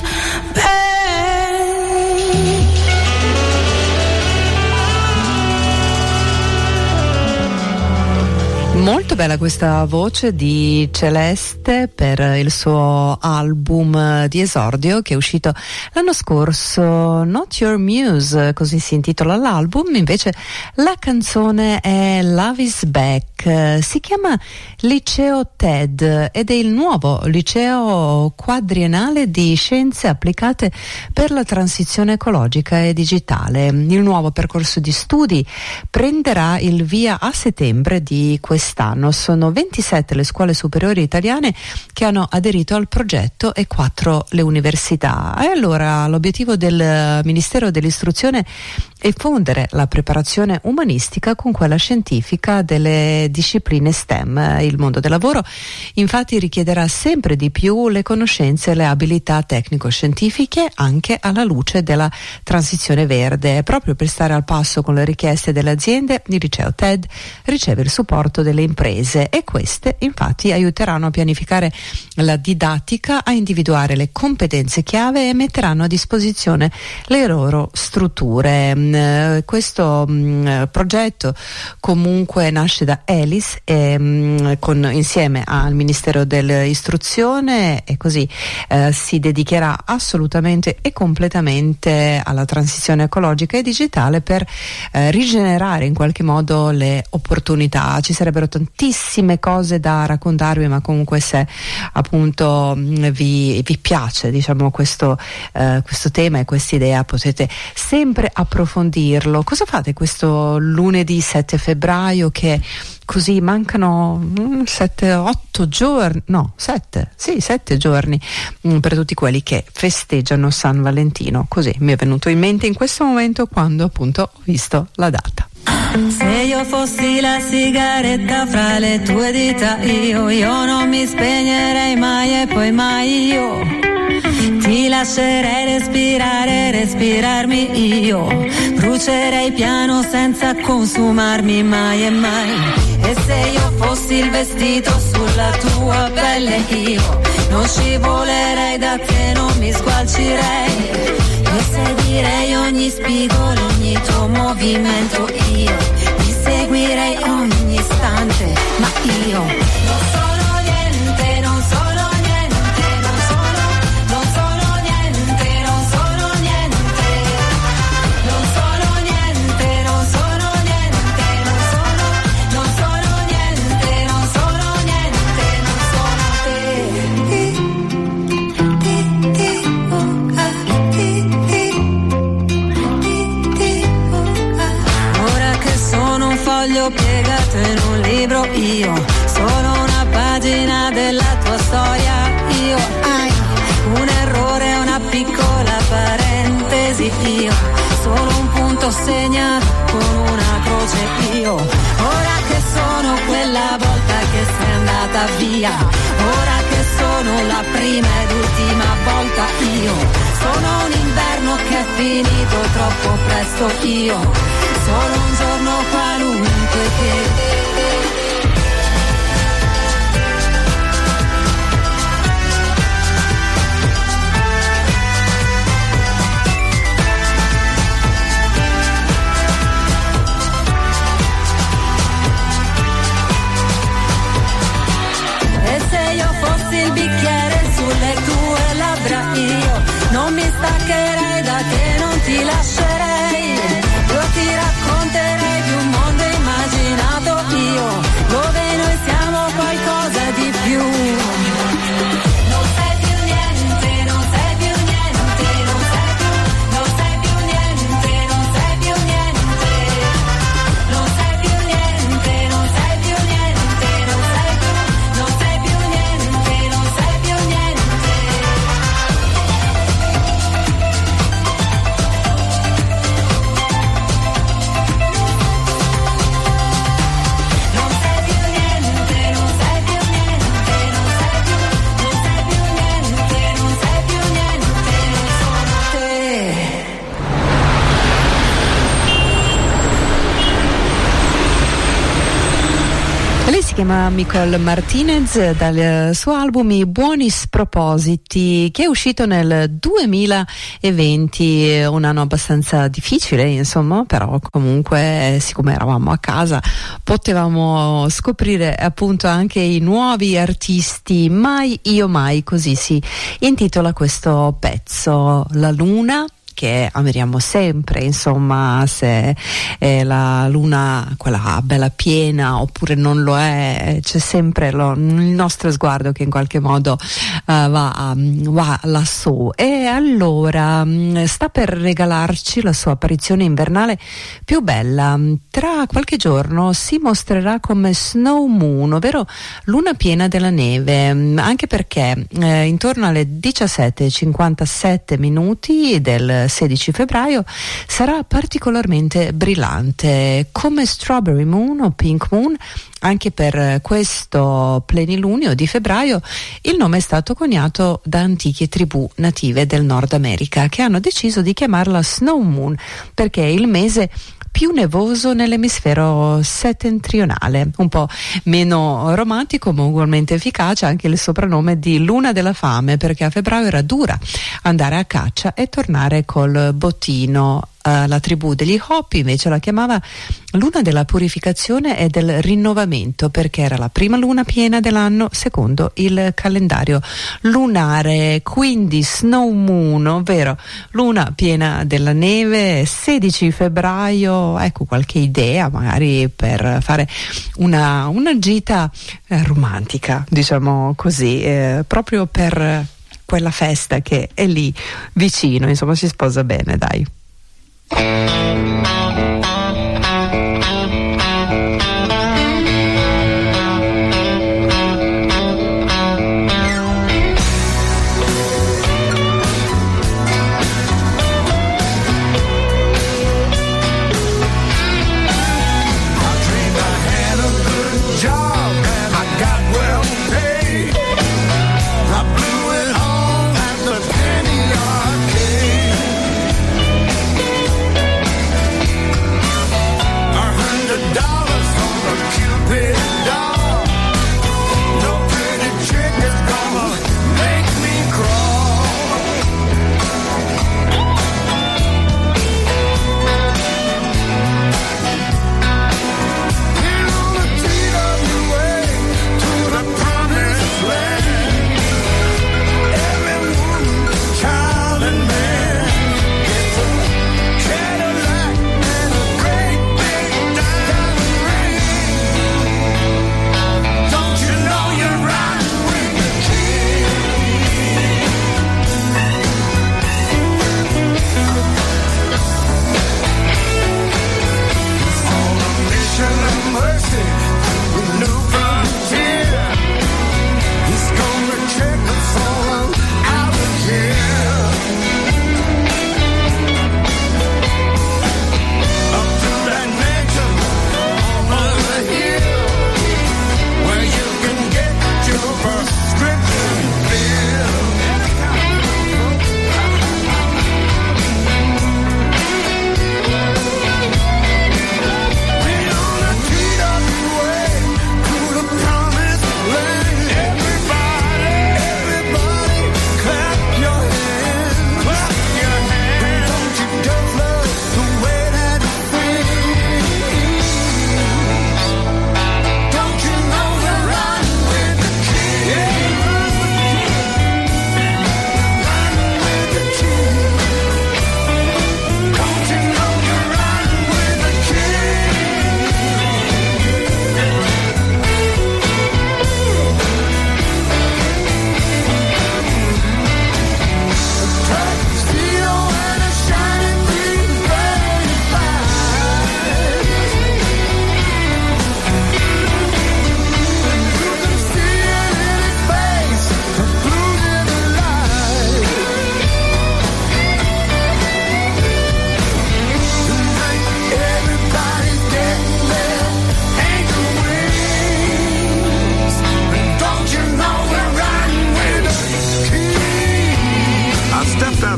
bad. Molto bella questa voce di Celeste per il suo album di esordio che è uscito l'anno scorso, Not Your Muse, così si intitola l'album. Invece la canzone è Love is Back, si chiama Liceo TED ed è il nuovo liceo quadriennale di scienze applicate per la transizione ecologica e digitale. Il nuovo percorso di studi prenderà il via a settembre di quest'anno. Sono ventisette le scuole superiori italiane che hanno aderito al progetto e quattro le università. E allora l'obiettivo del Ministero dell'Istruzione è fondere la preparazione umanistica con quella scientifica delle discipline STEM. Il mondo del lavoro infatti richiederà sempre di più le conoscenze e le abilità tecnico-scientifiche anche alla luce della transizione verde. Proprio per stare al passo con le richieste delle aziende, il liceo TED riceve il supporto delle imprese e queste infatti aiuteranno a pianificare la didattica, a individuare le competenze chiave e metteranno a disposizione le loro strutture. Questo mh, progetto comunque nasce da Elis e, mh, con, insieme al Ministero dell'Istruzione e così eh, si dedicherà assolutamente e completamente alla transizione ecologica e digitale per eh, rigenerare in qualche modo le opportunità. Ci sarebbero tantissime cose da raccontarvi, ma comunque se appunto mh, vi, vi piace diciamo questo, eh, questo tema e questa idea potete sempre approfondirlo. Cosa fate questo lunedì sette febbraio che così mancano sette otto giorni, no sette, sì sette giorni mh, per tutti quelli che festeggiano San Valentino? Così mi è venuto in mente in questo momento quando appunto ho visto la data. Se io fossi la sigaretta fra le tue dita, io, io non mi spegnerei mai e poi mai io. Ti lascerei respirare, respirarmi io. Brucerei piano senza consumarmi mai e mai. E se io fossi il vestito sulla tua pelle io non scivolerei da te, non mi sgualcirei. E seguirei ogni spigolo, ogni tuo movimento io ti seguirei ogni istante, ma io non sono niente, non sono niente, non sono, non sono niente, non sono niente, non sono niente, non sono niente, non sono, non sono niente, non sono niente, non sono te. Ti, ti, ti, oh, ah, ti, ti, ti, ti, oh, ah. Ora che sono un foglio piegato in un libro io sono una pagina della tua storia, io ai un errore, una piccola parentesi, io sono un punto segnato con una croce io. Ora che sono quella volta che sei andata via, ora che sono la prima ed ultima volta io sono un inverno che è finito troppo presto io sono un giorno qualunque che il bicchiere sulle tue labbra io non mi staccherei da te, non ti lascerei, io ti racconterei di un mondo immaginato io dove noi siamo qualcosa di più. Non sei più niente, non sei più niente, non sei più, non sei più niente, non sei più niente, non sei più niente, non sei più niente, non sei più, non sei più niente. Si chiama Nicole Martinez dal suo album I Buoni Spropositi, che è uscito nel duemilaventi, un anno abbastanza difficile insomma, però comunque siccome eravamo a casa potevamo scoprire appunto anche i nuovi artisti. Mai io mai, così si intitola questo pezzo. La luna, che ammiriamo sempre, insomma, se è la luna quella bella piena oppure non lo è, c'è sempre lo, il nostro sguardo che in qualche modo uh, va, um, va lassù. E allora um, sta per regalarci la sua apparizione invernale più bella. Tra qualche giorno si mostrerà come Snow Moon, ovvero luna piena della neve, anche perché eh, intorno alle diciassette e cinquantasette minuti del sedici febbraio sarà particolarmente brillante come Strawberry Moon o Pink Moon. Anche per questo plenilunio di febbraio il nome è stato coniato da antiche tribù native del Nord America, che hanno deciso di chiamarla Snow Moon perché è il mese più nevoso nell'emisfero settentrionale, un po' meno romantico ma ugualmente efficace anche il soprannome di Luna della Fame, perché a febbraio era dura andare a caccia e tornare col bottino. Uh, la tribù degli Hopi invece la chiamava luna della purificazione e del rinnovamento, perché era la prima luna piena dell'anno secondo il calendario lunare. Quindi Snow Moon, ovvero luna piena della neve, sedici febbraio. Ecco qualche idea magari per fare una, una gita eh, romantica, diciamo così, eh, proprio per quella festa che è lì vicino, insomma si sposa bene, dai. Job and I got well paid. I blew it all at the penny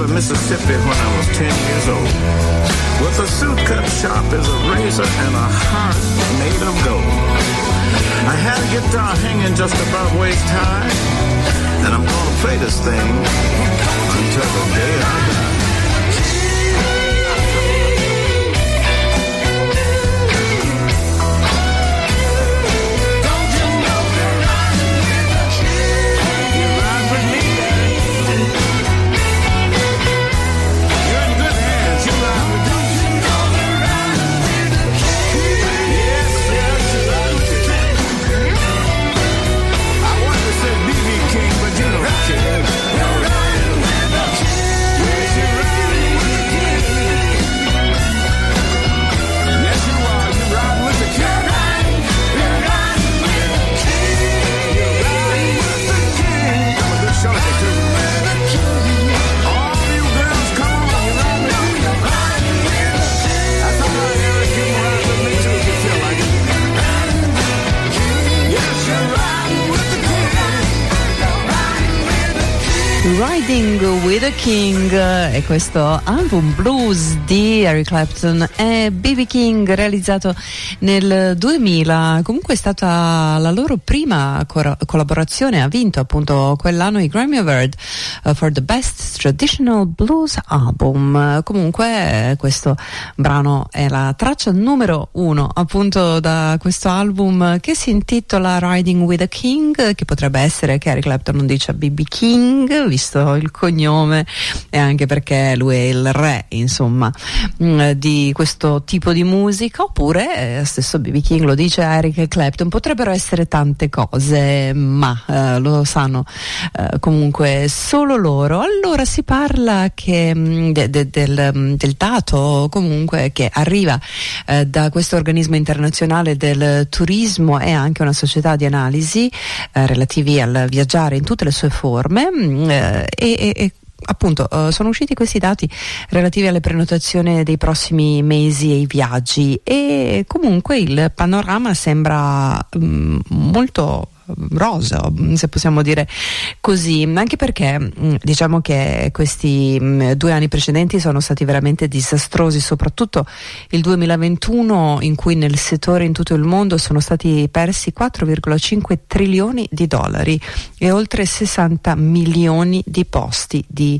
of Mississippi when I was ten years old. With a suit cut sharp as a razor and a heart made of gold. I had a guitar hanging just about waist high, and I'm gonna play this thing until the day I die. Riding with a King è questo album blues di Eric Clapton e B B King, realizzato nel duemila. Comunque è stata la loro prima cor- collaborazione, ha vinto appunto quell'anno i Grammy Award uh, for the Best Traditional Blues Album. Comunque eh, questo brano è la traccia numero uno appunto da questo album, che si intitola Riding with a King, che potrebbe essere che Eric Clapton non dice B B King visto il cognome, e anche perché lui è il re insomma mh, di questo tipo di musica, oppure eh, stesso B B King lo dice Eric Clapton. Potrebbero essere tante cose, ma eh, lo sanno eh, comunque solo loro. Allora si parla che mh, de, de, del, del dato comunque che arriva eh, da questo organismo internazionale del turismo e anche una società di analisi eh, relativi al viaggiare in tutte le sue forme. Mh, eh, e, e, e appunto uh, sono usciti questi dati relativi alle prenotazioni dei prossimi mesi e i viaggi, e comunque il panorama sembra um, molto rosa, se possiamo dire così, anche perché diciamo che questi due anni precedenti sono stati veramente disastrosi, soprattutto il duemilaventuno, in cui nel settore in tutto il mondo sono stati persi quattro virgola cinque trilioni di dollari e oltre sessanta milioni di posti di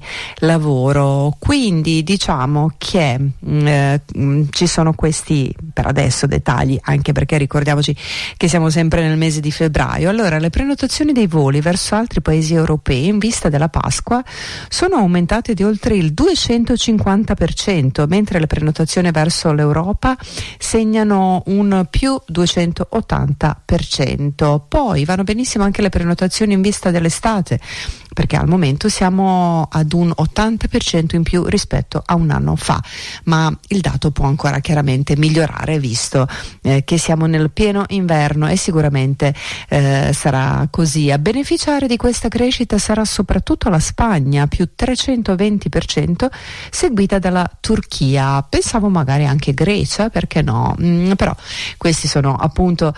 lavoro. Quindi diciamo che eh, ci sono questi per adesso dettagli, anche perché ricordiamoci che siamo sempre nel mese di febbraio. Allora, le prenotazioni dei voli verso altri paesi europei in vista della Pasqua sono aumentate di oltre il duecentocinquanta per cento, mentre le prenotazioni verso l'Europa segnano un più duecentottanta per cento. Poi vanno benissimo anche le prenotazioni in vista dell'estate, perché al momento siamo ad un ottanta per cento in più rispetto a un anno fa, ma il dato può ancora chiaramente migliorare, visto eh, che siamo nel pieno inverno, e sicuramente eh, sarà così. A beneficiare di questa crescita sarà soprattutto la Spagna, più trecentoventi per cento, seguita dalla Turchia. Pensavo magari anche Grecia, perché no? Mm, però questi sono appunto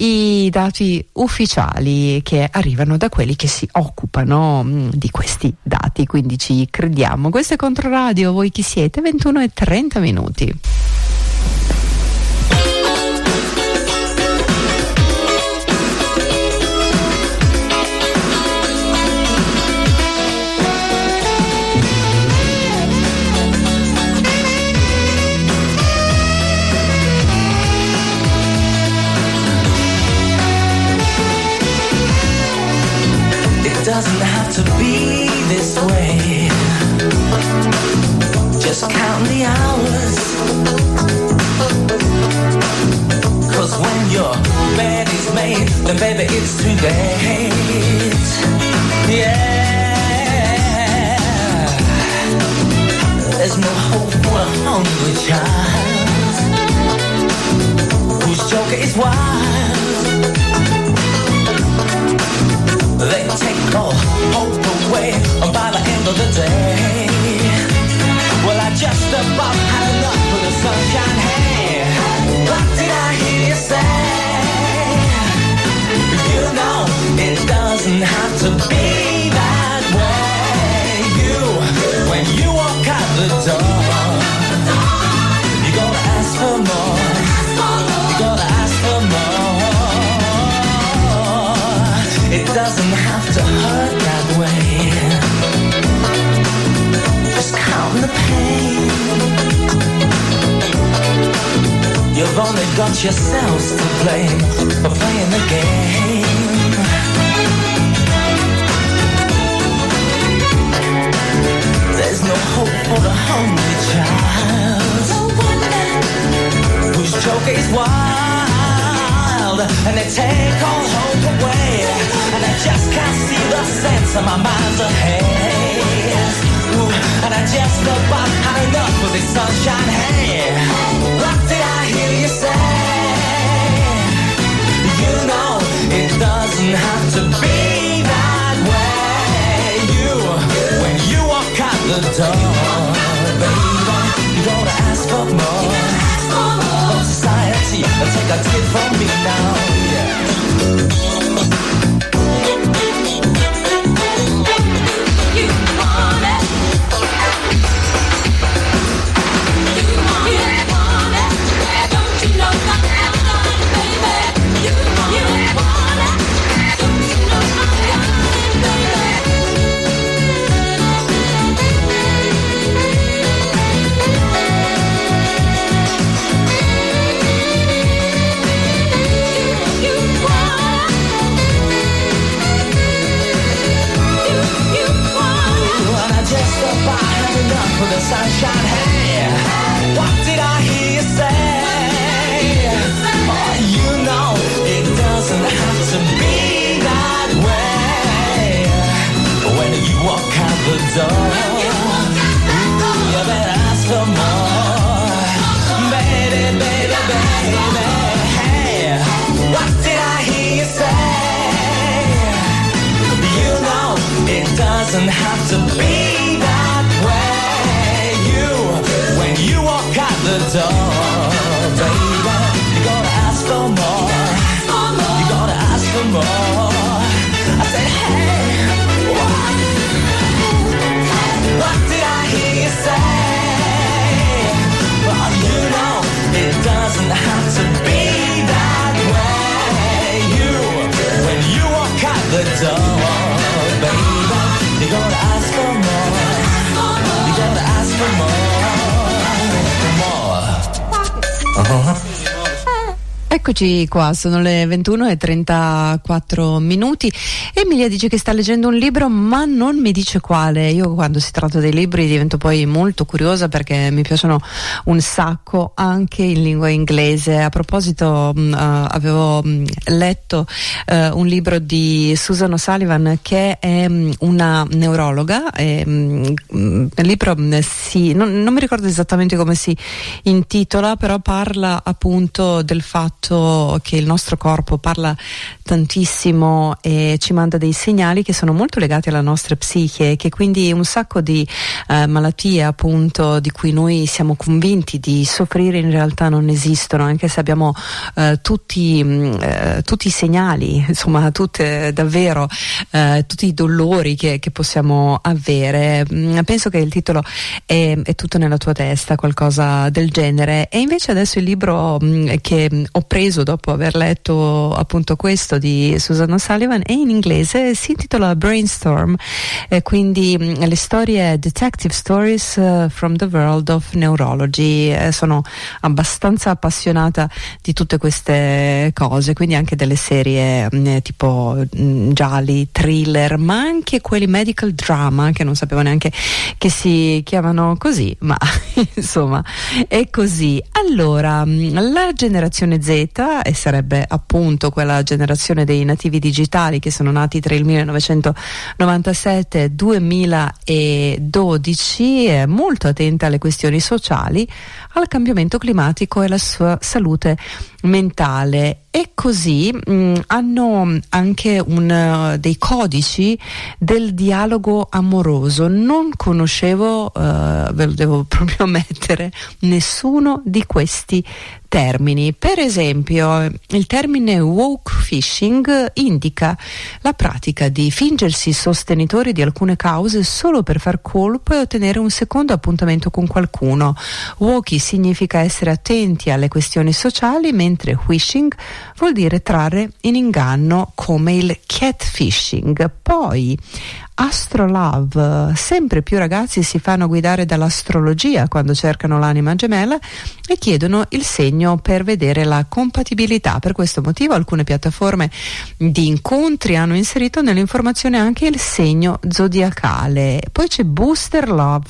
i dati ufficiali che arrivano da quelli che si occupano mm, di questi dati, quindi ci crediamo. Questo è Controradio, voi chi siete? ventuno e trenta minuti. Doesn't have to be this way. Just count the hours. 'Cause when your bed is made, then baby it's too late. Yeah. There's no hope for a hungry child whose joker is wild. They take all hope away by the end of the day. Well, I just about had enough of the sunshine. Hey, what did I hear you say? You know it doesn't have to be that way. You, when you are You've only got yourselves to blame for playing the game. There's no hope for the hungry child. No wonder whose joke is wild, and they take all hope away, and I just can't see the sense of my mind's ahead. Ooh, and I just about had enough of this sunshine. Hey, what did I hear you say? You know it doesn't have to be that way. You, when you walk out the door, baby, you gotta ask for more. From society, take a tip from me now. Yeah. For the sunshine, hey, what did I hear you say? Oh, you know it doesn't have to be that way. When you walk out the door, ooh, you better ask for more. Baby, baby, baby, hey, what did I hear you say? You know it doesn't have to be that way. When you walk out the door, baby, you gotta ask for more. You gotta ask for more. I said, hey, what? What did I hear you say? Well, you know it doesn't have to be that way. You, when you walk out the door, baby, you gotta ask for more. You gotta ask for more. Uh-huh. Eccoci qua, sono le ventuno e trentaquattro minuti. Emilia dice che sta leggendo un libro ma non mi dice quale. Io quando si tratta dei libri divento poi molto curiosa perché mi piacciono un sacco anche in lingua inglese. A proposito mh, uh, avevo mh, letto uh, un libro di Susan O'Sullivan che è mh, una neurologa e, mh, mh, il libro mh, si, non, non mi ricordo esattamente come si intitola, però parla appunto del fatto che il nostro corpo parla tantissimo e ci manda dei segnali che sono molto legati alla nostra psiche, che quindi un sacco di eh, malattie appunto di cui noi siamo convinti di soffrire in realtà non esistono, anche se abbiamo eh, tutti, eh, tutti i segnali, insomma tutte, davvero eh, tutti i dolori che, che possiamo avere. Penso che il titolo è, è tutto nella tua testa, qualcosa del genere, e invece adesso il libro mh, che ho preso dopo aver letto appunto questo di Susan O'Sullivan è in inglese, si intitola Brainstorm, eh, quindi mh, le storie Detective Stories uh, from the World of Neurology. Eh, sono abbastanza appassionata di tutte queste cose, quindi anche delle serie mh, tipo mh, gialli, thriller, ma anche quelli medical drama che non sapevo neanche che si chiamano così, ma insomma è così. Allora, la generazione Z, e sarebbe appunto quella generazione dei nativi digitali che sono nati tra il millenovecentonovantasette e il duemiladodici, è molto attenta alle questioni sociali, al cambiamento climatico e alla sua salute mentale, e così mh, hanno anche un, uh, dei codici del dialogo amoroso. Non conoscevo, uh, ve lo devo proprio ammettere, nessuno di questi termini. Per esempio, il termine woke phishing indica la pratica di fingersi sostenitori di alcune cause solo per far colpo e ottenere un secondo appuntamento con qualcuno. Woke significa essere attenti alle questioni sociali, mentre phishing vuol dire trarre in inganno, come il catfishing. Poi Astrolove, sempre più ragazzi si fanno guidare dall'astrologia quando cercano l'anima gemella e chiedono il segno per vedere la compatibilità. Per questo motivo alcune piattaforme di incontri hanno inserito nell'informazione anche il segno zodiacale. Poi c'è Booster Love.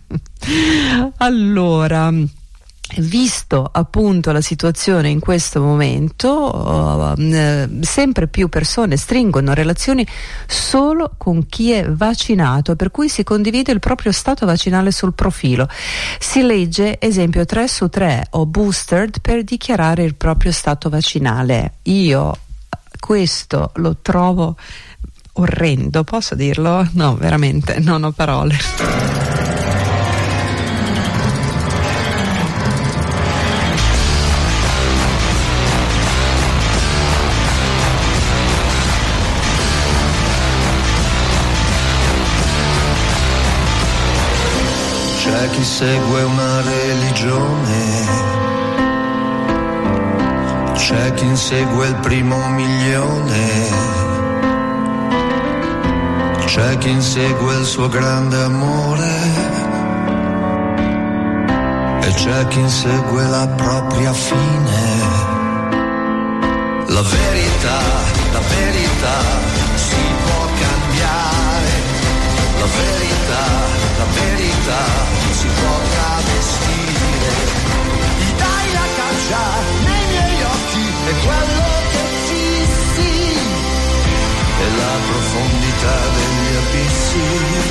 Allora, visto appunto la situazione in questo momento, uh, eh, sempre più persone stringono relazioni solo con chi è vaccinato, per cui si condivide il proprio stato vaccinale sul profilo. Si legge esempio tre su tre o boosted per dichiarare il proprio stato vaccinale. Io questo lo trovo orrendo, posso dirlo? No, veramente non ho parole. C'è chi segue una religione, c'è chi insegue il primo milione, c'è chi insegue il suo grande amore e c'è chi insegue la propria fine. La verità, la verità si può cambiare, la verità, la verità si può travestire. Gli dai la caccia nei miei occhi e quello che fissi è la profondità degli abissi.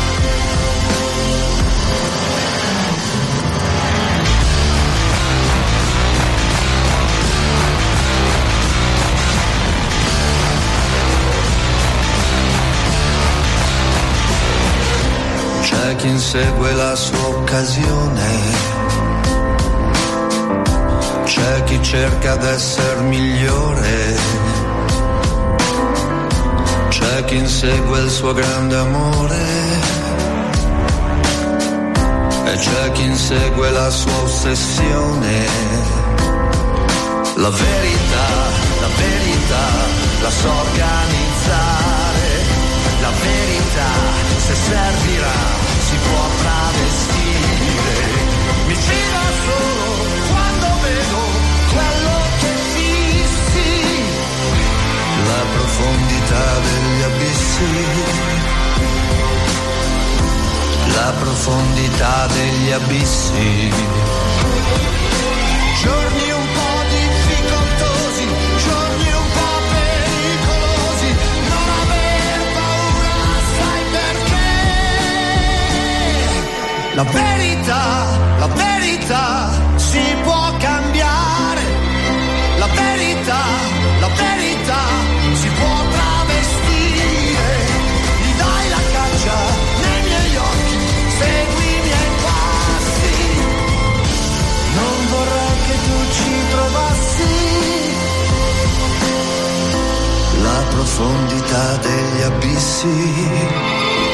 C'è chi insegue la sua occasione, c'è chi cerca d'essere migliore, c'è chi insegue il suo grande amore e c'è chi insegue la sua ossessione. La verità, la verità la so organizzare, la verità se servirà si può travestire. Mi gira solo quando vedo quello che fissi, la profondità degli abissi, la profondità degli abissi. Giorni un po' difficoltosi, giorni un po' pericolosi, non aver paura, sai perché? La verità, la verità si può cambiare, la verità, la verità si può travestire. Gli dai la caccia nei miei occhi, segui i miei passi, non vorrei che tu ci provassi. La profondità degli abissi,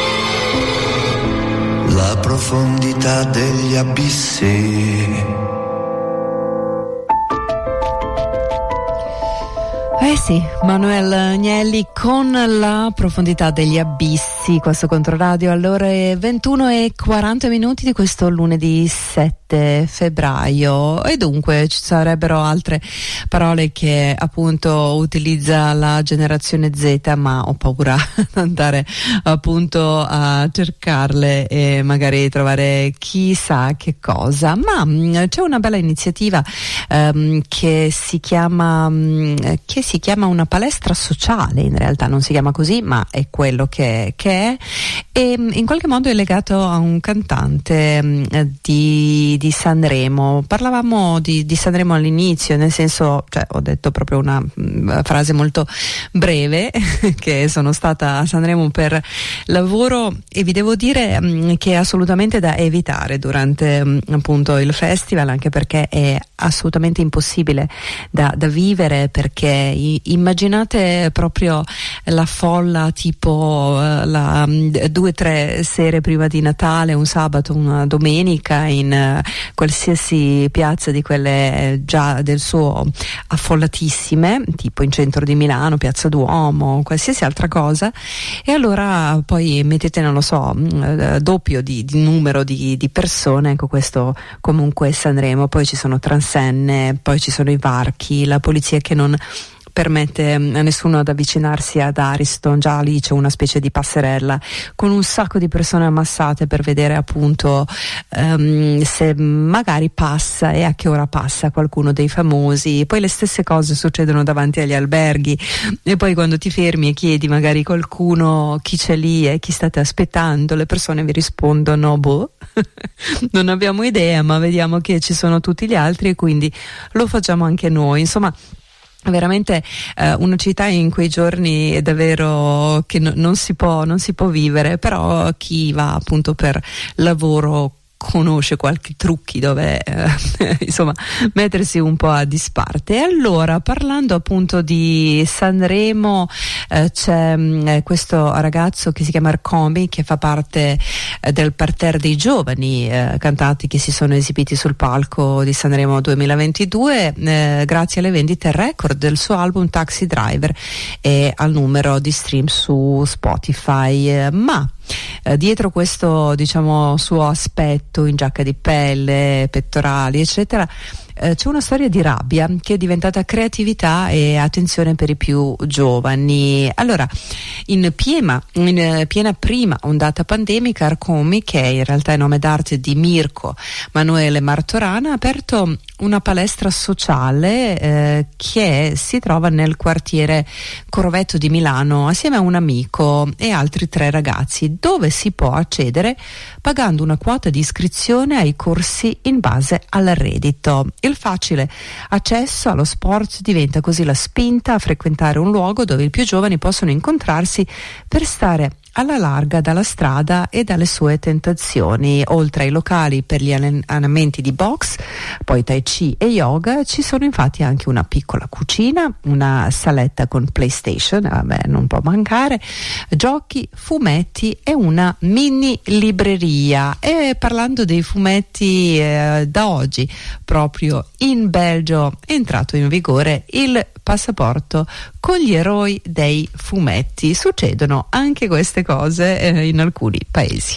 la profondità degli abissi. Eh sì, Manuel Agnelli con la profondità degli abissi, questo Controradio alle ore ventuno e quaranta minuti di questo lunedì sette febbraio. E dunque ci sarebbero altre parole che appunto utilizza la generazione Z, ma ho paura di andare appunto a cercarle e magari trovare chissà che cosa. Ma mh, c'è una bella iniziativa ehm, che si chiama mh, che si chiama una palestra sociale, in realtà non si chiama così, ma è quello che, che è, e in qualche modo è legato a un cantante mh, di, di Sanremo. Parlavamo di, di Sanremo all'inizio, nel senso, cioè ho detto proprio una mh, frase molto breve che sono stata a Sanremo per lavoro e vi devo dire mh, che è assolutamente da evitare durante mh, appunto il festival, anche perché è assolutamente impossibile da, da vivere, perché i, immaginate proprio la folla tipo uh, la arriva um, due o tre sere prima di Natale, un sabato, una domenica, in uh, qualsiasi piazza di quelle già del suo affollatissime, tipo in centro di Milano, Piazza Duomo, qualsiasi altra cosa, e allora poi mettete, non lo so, uh, doppio di, di numero di, di persone. Ecco, questo comunque è Sanremo. Poi ci sono transenne, poi ci sono i varchi, la polizia che non permette a nessuno ad avvicinarsi ad Ariston. Già lì c'è una specie di passerella con un sacco di persone ammassate per vedere appunto um, se magari passa e a che ora passa qualcuno dei famosi. Poi le stesse cose succedono davanti agli alberghi, e poi quando ti fermi e chiedi magari qualcuno chi c'è lì e chi state aspettando, le persone vi rispondono boh non abbiamo idea, ma vediamo che ci sono tutti gli altri e quindi lo facciamo anche noi. Insomma, veramente eh, una città in quei giorni è davvero che no, non si può non si può vivere, però chi va appunto per lavoro conosce qualche trucchi dove eh, insomma mettersi un po' a disparte. E allora, parlando appunto di Sanremo, eh, c'è eh, questo ragazzo che si chiama Arcomi, che fa parte eh, del parterre dei giovani eh, cantanti che si sono esibiti sul palco di Sanremo duemilaventidue eh, grazie alle vendite record del suo album Taxi Driver e al numero di stream su Spotify. Eh, ma Eh, dietro questo, diciamo, suo aspetto in giacca di pelle, pettorali eccetera, eh, c'è una storia di rabbia che è diventata creatività e attenzione per i più giovani. Allora, in piena, in piena prima ondata pandemica, Arcomi, che in realtà è nome d'arte di Mirko Manuele Martorana, ha aperto una palestra sociale eh, che si trova nel quartiere Corvetto di Milano assieme a un amico e altri tre ragazzi, dove si può accedere pagando una quota di iscrizione ai corsi in base al reddito. Il facile accesso allo sport diventa così la spinta a frequentare un luogo dove i più giovani possono incontrarsi per stare alla larga dalla strada e dalle sue tentazioni. Oltre ai locali per gli allenamenti di box, poi tai chi e yoga, ci sono infatti anche una piccola cucina, una saletta con PlayStation, vabbè, non può mancare, giochi, fumetti e una mini libreria. E parlando dei fumetti, eh, da oggi proprio in Belgio è entrato in vigore il passaporto con gli eroi dei fumetti. Succedono anche queste cose eh, in alcuni paesi.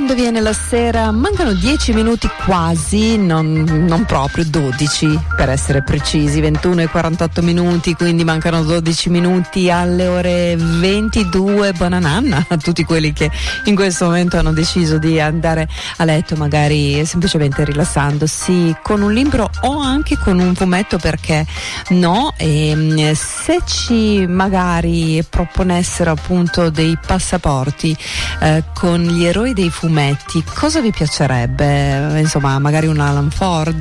quando viene la sera mancano dieci minuti quasi, non, non proprio dodici per essere precisi, ventuno e quarantotto minuti, quindi mancano dodici minuti alle ore ventidue. Buona nanna a tutti quelli che in questo momento hanno deciso di andare a letto, magari semplicemente rilassandosi con un libro o anche con un fumetto, perché no? E se ci magari proponessero appunto dei passaporti eh, con gli eroi dei fumetti, cosa vi piacerebbe? Insomma, magari un Alan Ford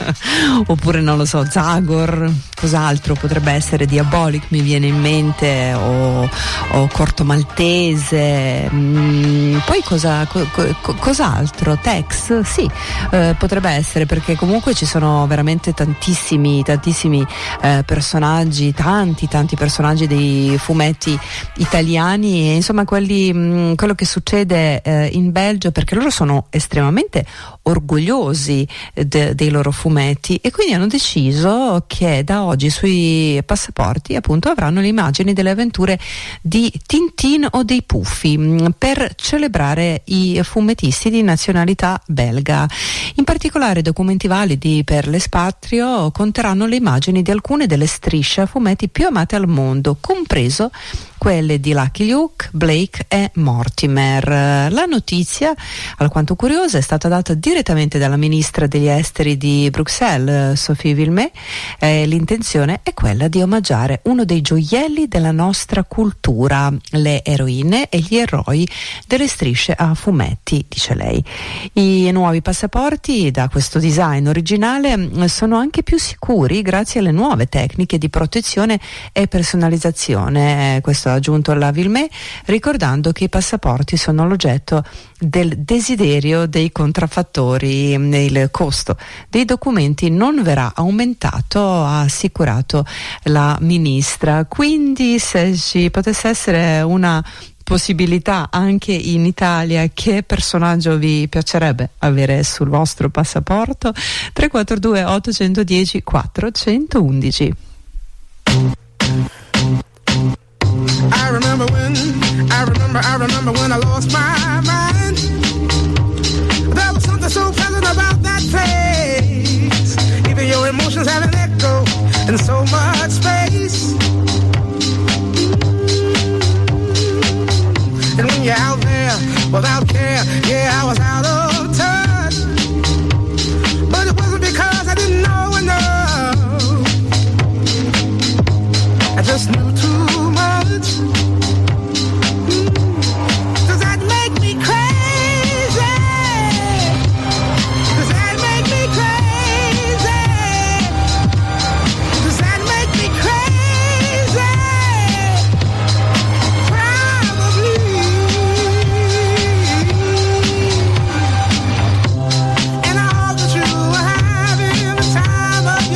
oppure non lo so, Zagor, cos'altro potrebbe essere? Diabolic mi viene in mente, o, o Corto Maltese, mm, poi cosa, co, co, cos'altro? Tex? Sì, eh, potrebbe essere, perché comunque ci sono veramente tantissimi tantissimi eh, personaggi, tanti tanti personaggi dei fumetti italiani, e insomma quelli, mh, quello che succede eh, in Belgio, perché loro sono estremamente orgogliosi de, dei loro fumetti, e quindi hanno deciso che da oggi sui passaporti appunto avranno le immagini delle avventure di Tintin o dei Puffi, mh, per celebrare i fumettisti di nazionalità belga. In particolare documenti validi per l'espatrio conterranno le immagini di alcune delle strisce a fumetti più amate al mondo, compreso quelle di Lucky Luke, Blake e Mortimer. La notizia, alquanto curiosa, è stata data direttamente dalla ministra degli esteri di Bruxelles, Sophie Villemé. Eh, l'intenzione è quella di omaggiare uno dei gioielli della nostra cultura, le eroine e gli eroi delle strisce a fumetti, dice lei. I nuovi passaporti, da questo design originale, sono anche più sicuri grazie alle nuove tecniche di protezione e personalizzazione. Questo ha aggiunto la Villemé, ricordando che i passaporti sono l'oggetto del desiderio dei contraffattori. Il costo dei documenti non verrà aumentato, ha assicurato la ministra. Quindi se ci potesse essere una possibilità anche in Italia, che personaggio vi piacerebbe avere sul vostro passaporto? tre quattro due otto uno zero quattro uno uno. I remember when, I remember, I remember when I lost my mind. There was something so pleasant about that place. Even your emotions have an echo in so much space. And when you're out there without care, yeah, I was out of touch. But it wasn't because I didn't know enough. I just knew too much. Does that make me crazy? Does that make me crazy? Does that make me crazy? Probably. And I hope that you are having the time of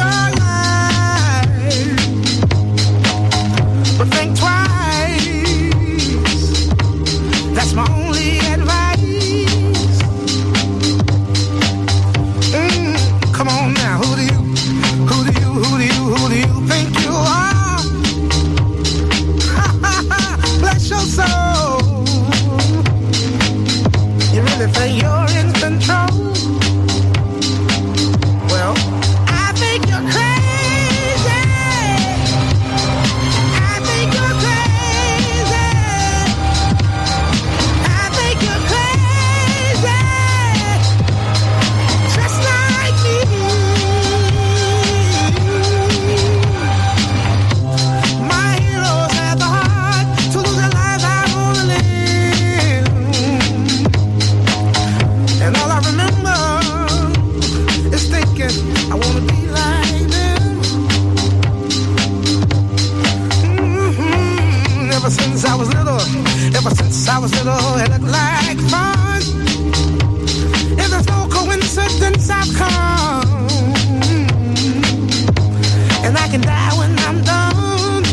your life. But think twice. That's my only advice. Mm, come on now, who do you, who do you, who do you, who do you think you are? Bless your soul. You really think you're in control? Well, I think you're crazy. I think you're crazy. I think you're crazy. Just like me. My heroes had the heart to lose their lives. I wanna live. And all I remember is thinking I wanna be like them. Mm-hmm. Ever since I was little, ever since I was little, it looked like fun. If there's no coincidence, I've come, and I can die when I'm done.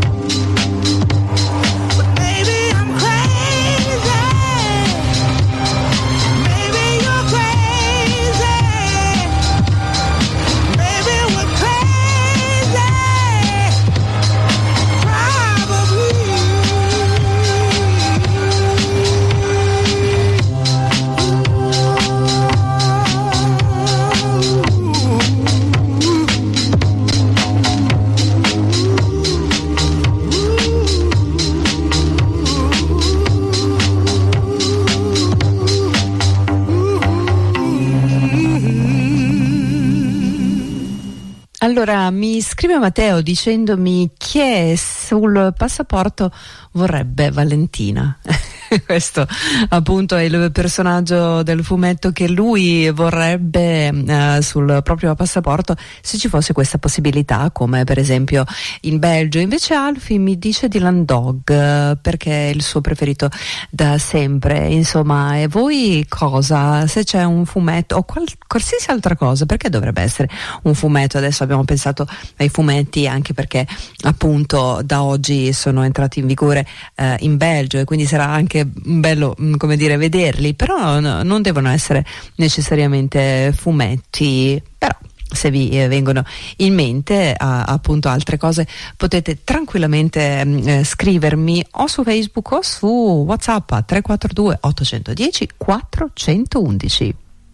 But maybe I'm crazy. Maybe you're crazy. Maybe we're crazy. Probably. Allora, mi scrive Matteo dicendomi che sul passaporto vorrebbe Valentina. Questo appunto è il personaggio del fumetto che lui vorrebbe eh, sul proprio passaporto, se ci fosse questa possibilità, come per esempio in Belgio. Invece Alfie mi dice Dylan Dog eh, perché è il suo preferito da sempre. Insomma, e voi cosa? Se c'è un fumetto o qual- qualsiasi altra cosa, perché dovrebbe essere un fumetto? Adesso abbiamo pensato ai fumetti anche perché appunto da oggi sono entrati in vigore eh, in Belgio, e quindi sarà anche bello, come dire, vederli, però no, non devono essere necessariamente fumetti. Però se vi eh, vengono in mente a, appunto altre cose, potete tranquillamente eh, scrivermi o su Facebook o su WhatsApp a tre quattro due otto uno zero quattro uno uno.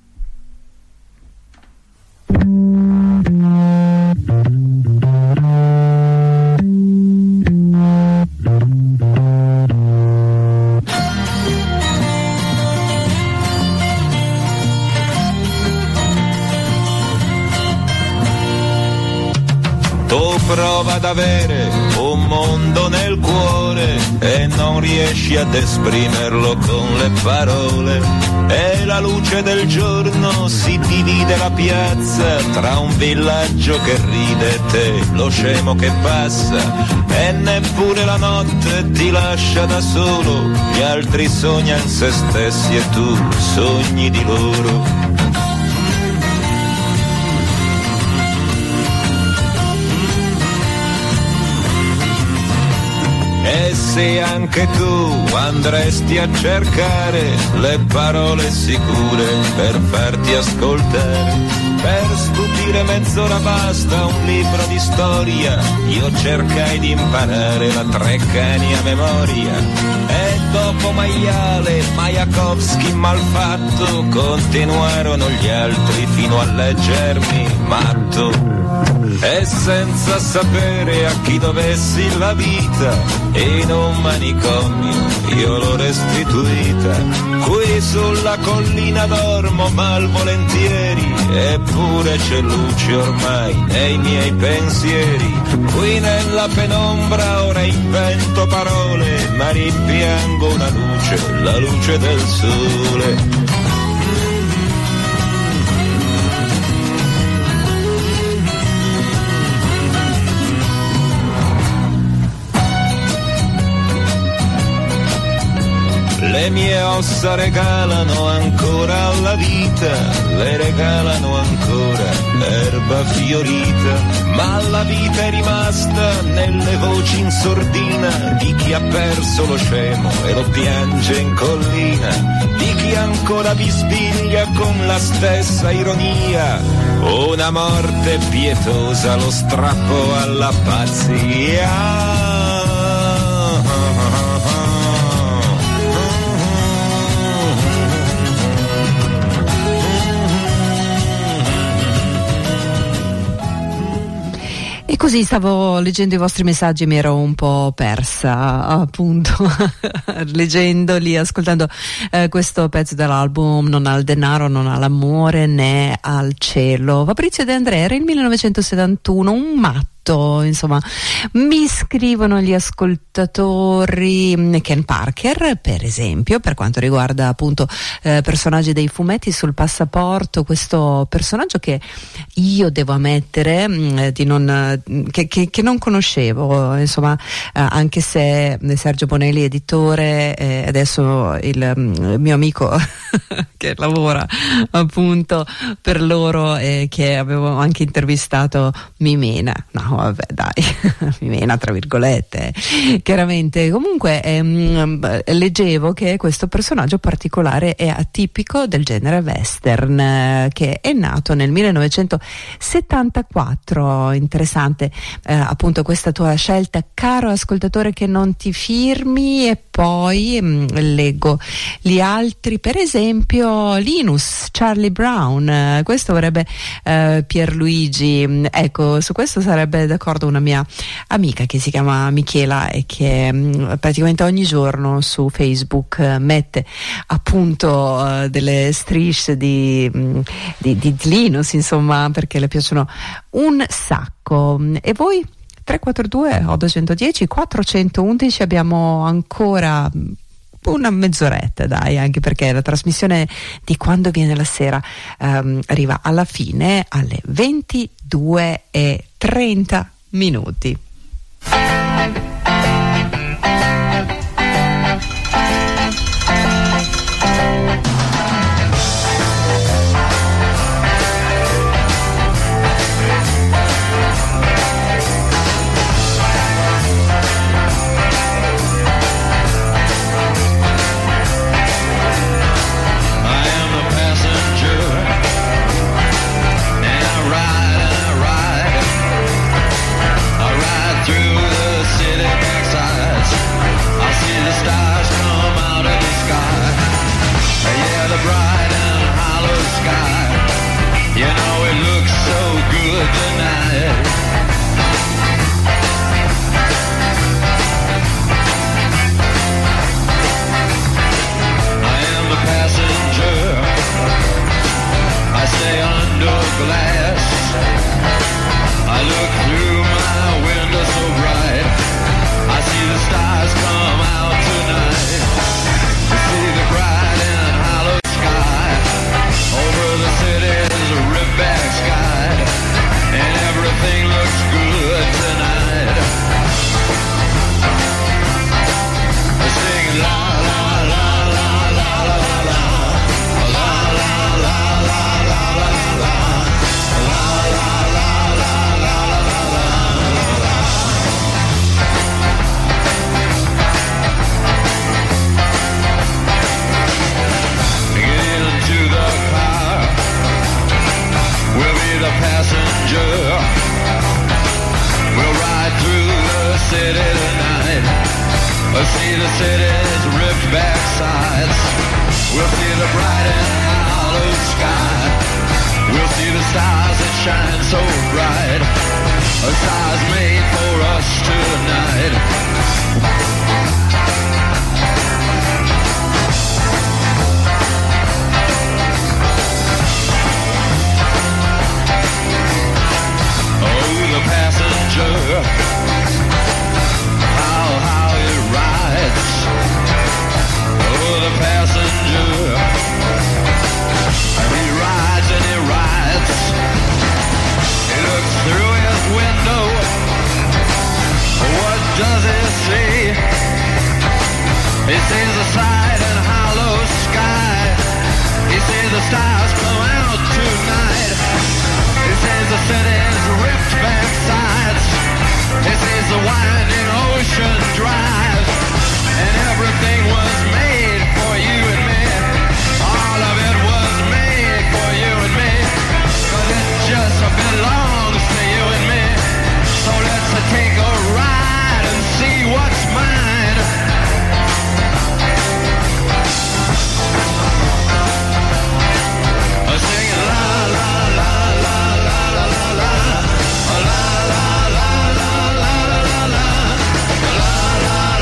Tu prova ad avere un mondo nel cuore e non riesci ad esprimerlo con le parole. E la luce del giorno si divide la piazza tra un villaggio che ride e te, lo scemo che passa. E neppure la notte ti lascia da solo, gli altri sognano se stessi e tu sogni di loro. E se anche tu andresti a cercare le parole sicure per farti ascoltare, per stupire mezz'ora basta un libro di storia, io cercai di imparare la Treccani a memoria. E dopo Maiale, Majakovskij, Malfatto, continuarono gli altri fino a leggermi matto. E senza sapere a chi dovessi la vita, in un manicomio io l'ho restituita. Qui sulla collina dormo malvolentieri, eppure c'è luce ormai nei miei pensieri. Qui nella penombra ora invento parole, ma rimpiango una luce, la luce del sole. Le mie ossa regalano ancora alla vita, le regalano ancora l'erba fiorita, ma la vita è rimasta nelle voci in sordina di chi ha perso lo scemo e lo piange in collina, di chi ancora bisbiglia con la stessa ironia, una morte pietosa, lo strappo alla pazzia. E così stavo leggendo i vostri messaggi e mi ero un po' persa, appunto, leggendoli, ascoltando eh, questo pezzo dell'album Non al denaro, non all'amore né al cielo. Fabrizio De André era il millenovecentosettantuno, un matto. Insomma, mi scrivono gli ascoltatori Ken Parker, per esempio, per quanto riguarda appunto eh, personaggi dei fumetti sul passaporto, questo personaggio che io devo ammettere mh, di non, che, che, che non conoscevo, insomma, eh, anche se Sergio Bonelli, editore, eh, adesso il mh, mio amico che lavora appunto per loro e eh, che avevo anche intervistato, mi mena, no vabbè dai, mi mena tra virgolette, chiaramente. Comunque ehm, leggevo che questo personaggio particolare è atipico del genere western, eh, che è nato nel millenovecentosettantaquattro. Interessante eh, appunto questa tua scelta, caro ascoltatore, che non ti firmi. E poi mh, leggo gli altri, per esempio Io Linus, Charlie Brown, eh, questo vorrebbe eh, Pierluigi. Ecco, su questo sarebbe d'accordo una mia amica che si chiama Michela e che mh, praticamente ogni giorno su Facebook eh, mette appunto eh, delle strisce di, mh, di, di Linus, insomma, perché le piacciono un sacco. E voi? tre quattro due otto uno zero quattro uno uno, abbiamo ancora una mezz'oretta, dai, anche perché la trasmissione di Quando viene la sera um, arriva alla fine alle ventidue e trenta minuti. La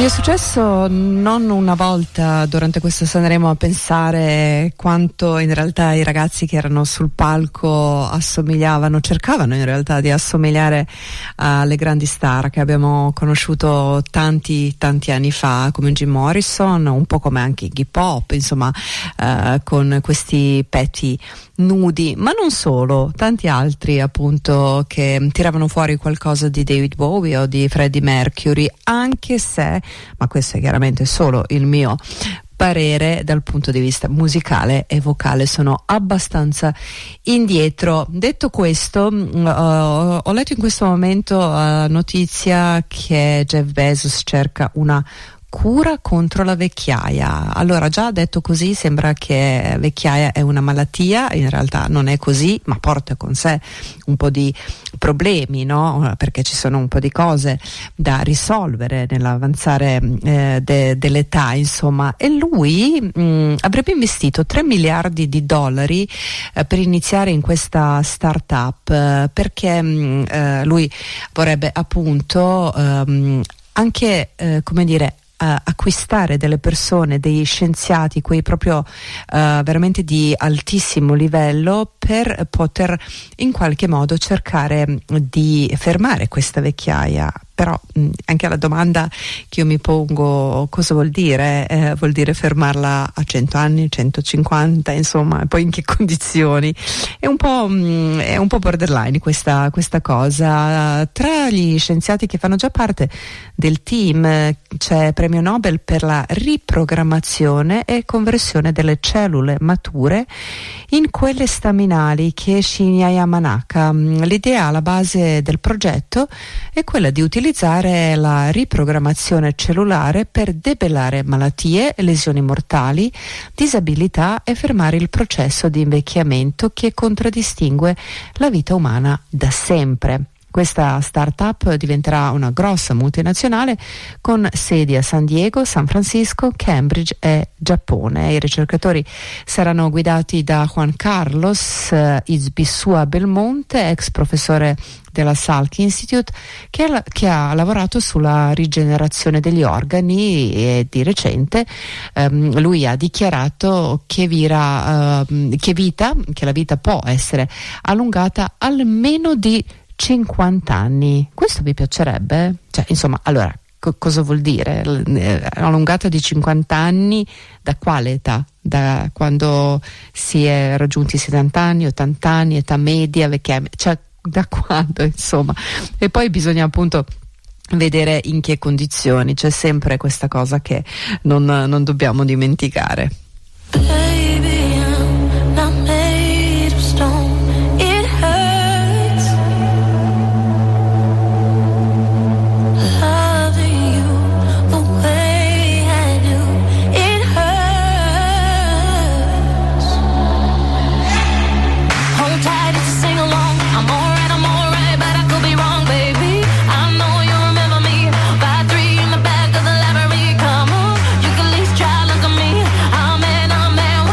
Mi è successo non una volta durante questo Sanremo a pensare quanto in realtà i ragazzi che erano sul palco assomigliavano, cercavano in realtà di assomigliare alle grandi star che abbiamo conosciuto tanti tanti anni fa, come Jim Morrison, un po' come anche Iggy Pop, insomma, eh, con questi petti nudi, ma non solo, tanti altri appunto che tiravano fuori qualcosa di David Bowie o di Freddie Mercury, anche se, ma questo è chiaramente solo il mio parere, dal punto di vista musicale e vocale sono abbastanza indietro. Detto questo, uh, ho letto in questo momento la uh, notizia che Jeff Bezos cerca una cura contro la vecchiaia. Allora, già detto così sembra che vecchiaia è una malattia, in realtà non è così, ma porta con sé un po' di problemi, no? Perché ci sono un po' di cose da risolvere nell'avanzare eh, de- dell'età, insomma. E lui mh, avrebbe investito tre miliardi di dollari eh, per iniziare in questa startup, eh, perché mh, eh, lui vorrebbe appunto ehm, anche, eh, come dire, Uh, acquistare delle persone, dei scienziati, quei proprio uh, veramente di altissimo livello, per poter in qualche modo cercare di fermare questa vecchiaia. Però mh, anche la domanda che io mi pongo, cosa vuol dire? Eh, vuol dire fermarla a cento anni, centocinquanta, insomma, e poi in che condizioni? È un po', mh, è un po' borderline questa, questa cosa. Tra gli scienziati che fanno già parte del team eh, c'è premio Nobel per la riprogrammazione e conversione delle cellule mature in quelle staminali, che è Shinya Yamanaka. L'idea alla base del progetto è quella di utilizzare la riprogrammazione cellulare per debellare malattie, lesioni mortali, disabilità e fermare il processo di invecchiamento che contraddistingue la vita umana da sempre. Questa startup diventerà una grossa multinazionale con sedi a San Diego, San Francisco, Cambridge e Giappone. I ricercatori saranno guidati da Juan Carlos eh, Izbisua Belmonte, ex professore della Salk Institute, che ha, che ha lavorato sulla rigenerazione degli organi, e di recente ehm, lui ha dichiarato che, vira, eh, che vita, che la vita può essere allungata almeno di cinquanta anni. Questo vi piacerebbe? Cioè, insomma, allora, co- cosa vuol dire? L- allungata di cinquanta anni da quale età? Da quando si è raggiunti settanta anni, ottanta anni, età media, vecchia, cioè da quando, insomma. E poi bisogna appunto vedere in che condizioni, c'è sempre questa cosa che non, non dobbiamo dimenticare. Baby, I'm not made of stone. It hurts loving you the way I do. It hurts. Hold tight, it's a sing along. I'm alright, I'm alright, but I could be wrong, baby. I know you remember me. By three in the back of the library. Come on, you can at least try, look at me. I'm in, I'm in.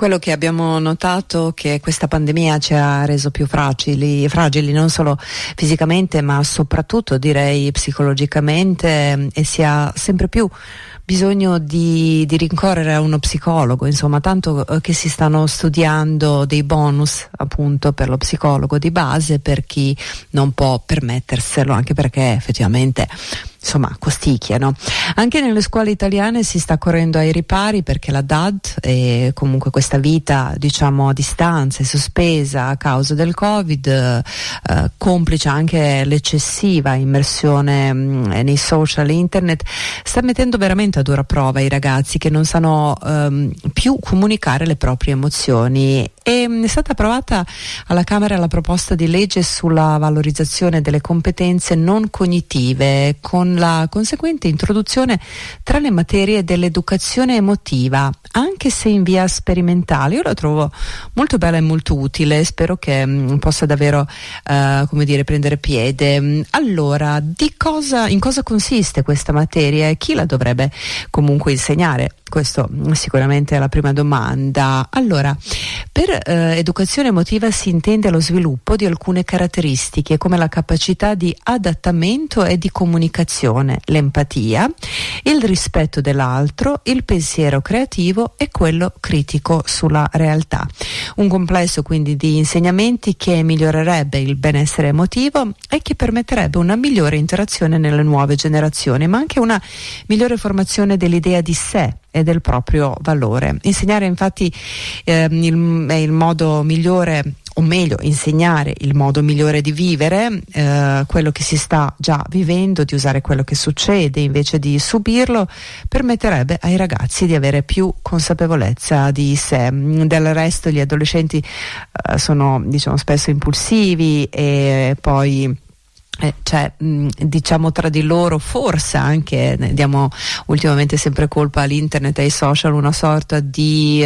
Quello che abbiamo notato è che questa pandemia ci ha reso più fragili, fragili non solo fisicamente ma soprattutto direi psicologicamente, e si ha sempre più bisogno di, di rincorrere a uno psicologo, insomma, tanto eh, che si stanno studiando dei bonus appunto per lo psicologo di base per chi non può permetterselo, anche perché effettivamente insomma costicchiano. Anche nelle scuole italiane si sta correndo ai ripari perché la D A D e comunque questa vita diciamo a distanza e sospesa a causa del Covid, eh, complice anche l'eccessiva immersione mh, nei social e internet, sta mettendo veramente a dura prova i ragazzi che non sanno ehm, più comunicare le proprie emozioni. E mh, è stata approvata alla Camera la proposta di legge sulla valorizzazione delle competenze non cognitive, con la conseguente introduzione tra le materie dell'educazione emotiva, anche se in via sperimentale. Io la trovo molto bella e molto utile, spero che mh, possa davvero uh, come dire prendere piede. Allora, di cosa, in cosa consiste questa materia e chi la dovrebbe comunque insegnare? Questo sicuramente è la prima domanda. Allora, per eh, educazione emotiva si intende lo sviluppo di alcune caratteristiche come la capacità di adattamento e di comunicazione, l'empatia, il rispetto dell'altro, il pensiero creativo e quello critico sulla realtà. Un complesso quindi di insegnamenti che migliorerebbe il benessere emotivo e che permetterebbe una migliore interazione nelle nuove generazioni, ma anche una migliore formazione dell'idea di sé e del proprio valore. Insegnare infatti eh, il, è il modo migliore, o meglio insegnare il modo migliore di vivere, eh, quello che si sta già vivendo, di usare quello che succede invece di subirlo, permetterebbe ai ragazzi di avere più consapevolezza di sé. Del resto gli adolescenti eh, sono diciamo spesso impulsivi e poi Eh, cioè mh, diciamo tra di loro forse anche ne diamo ultimamente sempre colpa all'internet e ai social, una sorta di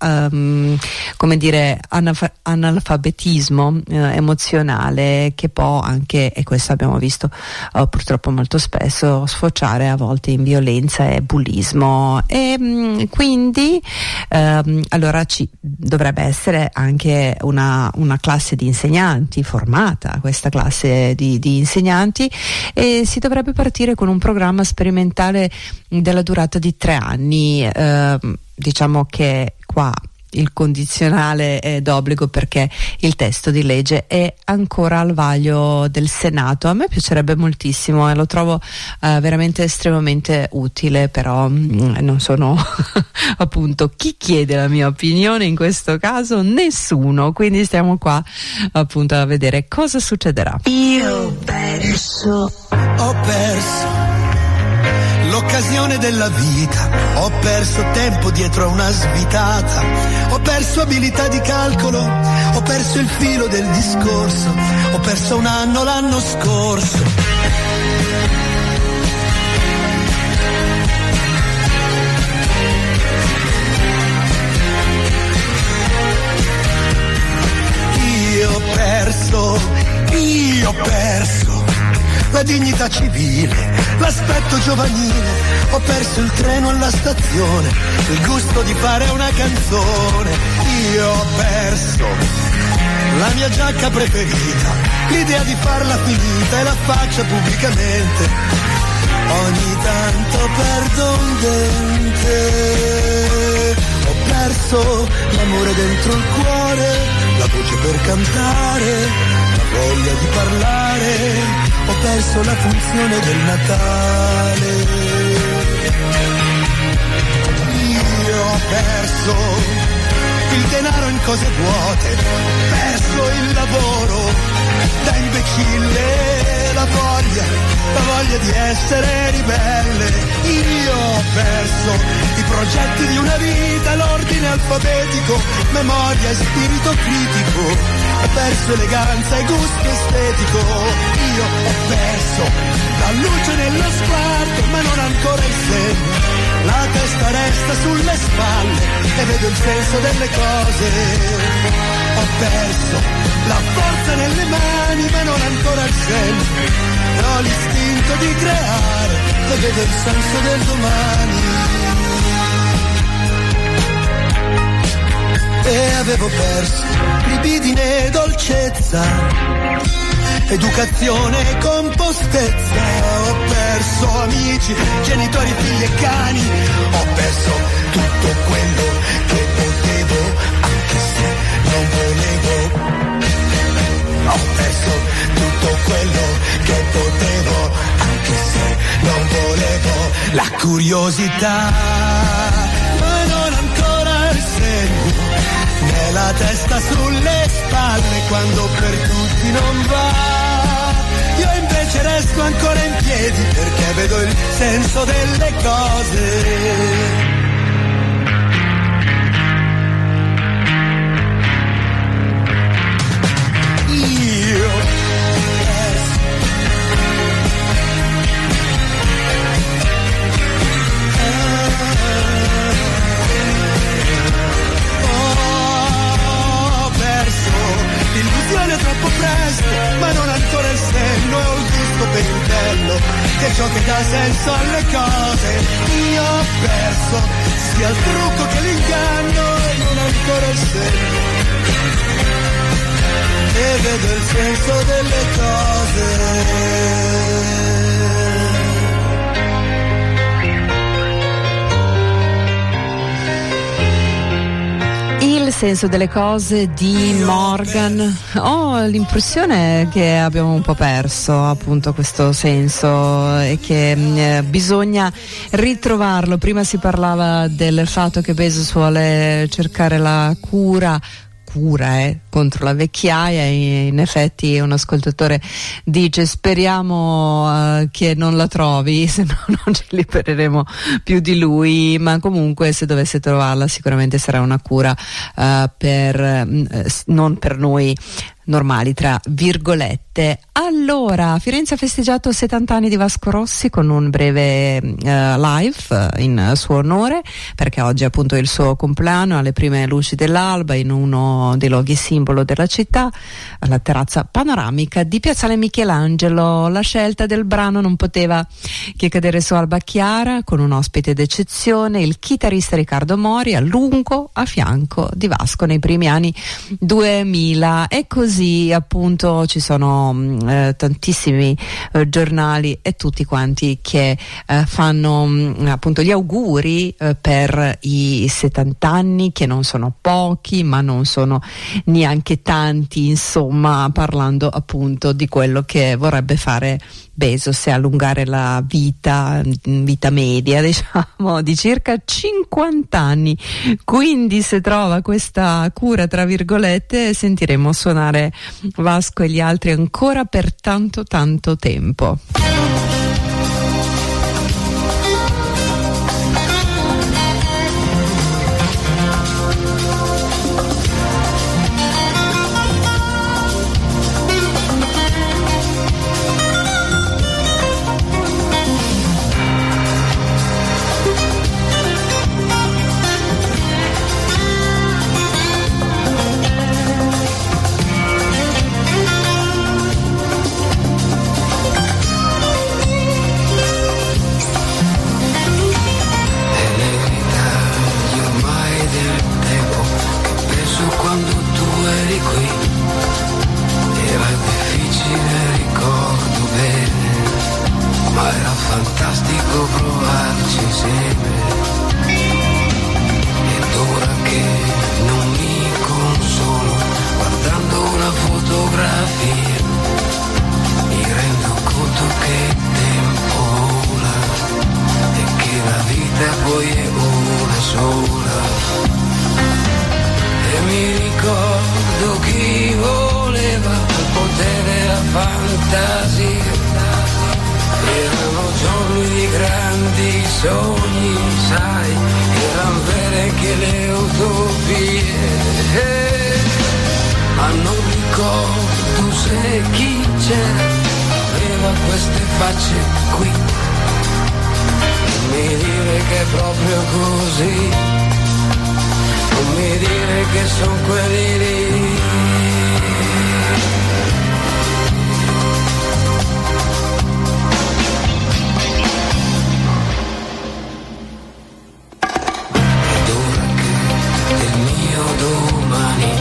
um, come dire analf- analfabetismo eh, emozionale che può anche, e questo abbiamo visto uh, purtroppo molto spesso, sfociare a volte in violenza e bullismo. E mh, quindi um, allora ci dovrebbe essere anche una, una classe di insegnanti formata, questa classe di, di insegnanti, e si dovrebbe partire con un programma sperimentale della durata di tre anni. Eh, diciamo che qua il condizionale è d'obbligo perché il testo di legge è ancora al vaglio del Senato. A me piacerebbe moltissimo e lo trovo eh, veramente estremamente utile, però mh, non sono appunto chi chiede la mia opinione in questo caso? Nessuno, quindi stiamo qua appunto a vedere cosa succederà. Io ho perso, ho perso l'occasione della vita, ho perso tempo dietro a una svitata, ho perso abilità di calcolo, ho perso il filo del discorso, ho perso un anno l'anno scorso. Io ho perso, io ho perso la dignità civile, l'aspetto giovanile, ho perso il treno alla stazione, il gusto di fare una canzone. Io ho perso la mia giacca preferita, l'idea di farla finita e la faccia pubblicamente. Ogni tanto perdo un dente, ho perso l'amore dentro il cuore, la voce per cantare, la voglia di parlare. Ho perso la funzione del Natale. Io ho perso il denaro in cose vuote, ho perso il lavoro da imbecille, la voglia, la voglia di essere ribelle. Io ho perso i progetti di una vita, l'ordine alfabetico, memoria e spirito critico. Ho perso eleganza e gusto estetico. Io ho perso la luce nello sguardo, ma non ancora il segno. La testa resta sulle spalle e vedo il senso delle cose. Ho perso la forza nelle mani, ma non ancora il senso. Ho l'istinto di creare e vedo il senso del domani. avevo perso libidine e dolcezza, educazione e compostezza. Ho perso amici, genitori, figli e cani. Ho perso tutto quello che potevo, anche se non volevo. Ho perso tutto quello che potevo, anche se non volevo. La curiosità, ma non ancora il senno, né la testa sulle spalle quando per tutti non va. Io invece resto ancora in piedi perché vedo il senso delle cose. L'illusione è troppo presto, ma non ancora il senno, e ho il gusto per il bello, che è ciò che dà senso alle cose. Io ho perso sia il trucco che l'inganno, e non ancora il senno, e vedo il senso delle cose. Il senso delle cose di Morgan. Ho l'impressione che abbiamo un po' perso appunto questo senso e che eh, bisogna ritrovarlo. Prima si parlava del fatto che Bezos vuole cercare la cura cura eh, contro la vecchiaia, e in effetti un ascoltatore dice speriamo uh, che non la trovi, se no non ci libereremo più di lui, ma comunque se dovesse trovarla sicuramente sarà una cura uh, per uh, non per noi normali, tra virgolette. Allora, Firenze ha festeggiato settanta anni di Vasco Rossi con un breve uh, live uh, in suo onore, perché oggi è appunto il suo compleanno, alle prime luci dell'alba in uno dei luoghi simbolo della città, alla terrazza panoramica di Piazzale Michelangelo. La scelta del brano non poteva che cadere su Alba Chiara, con un ospite d'eccezione, il chitarrista Riccardo Mori, a lungo a fianco di Vasco nei primi anni duemila. E così appunto ci sono eh, tantissimi eh, giornali e tutti quanti che eh, fanno mh, appunto gli auguri eh, per i settanta anni, che non sono pochi ma non sono neanche tanti, insomma, parlando appunto di quello che vorrebbe fare Bezos, e allungare la vita, vita media diciamo di circa cinquanta anni. Quindi se trova questa cura tra virgolette sentiremo suonare Vasco e gli altri ancora per tanto tanto tempo. Domani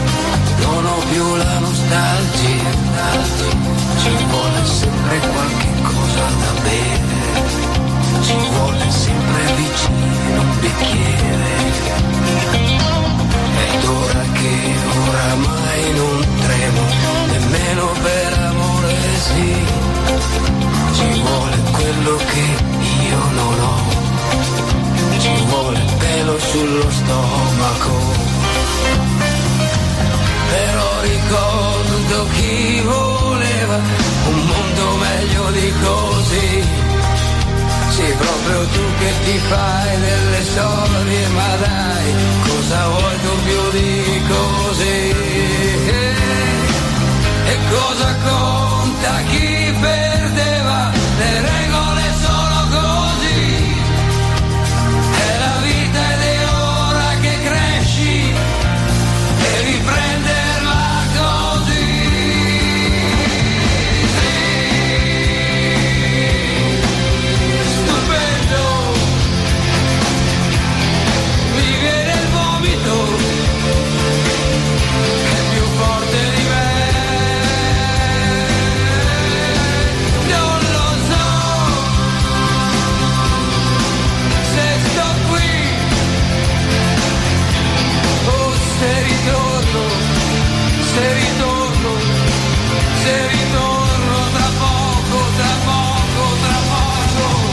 temo nemmeno per amore, sì, ci vuole quello che io non ho, ci vuole pelo sullo stomaco, però ricordo chi voleva un mondo meglio di così. Sì, proprio tu che ti fai delle storie, ma dai, cosa vuoi tu più di così? E cosa conta chi perdeva? Le regole sono così. È la vita ed è ora che cresci, devi prenderla così. Se ritorno, se ritorno tra poco, tra poco, tra poco.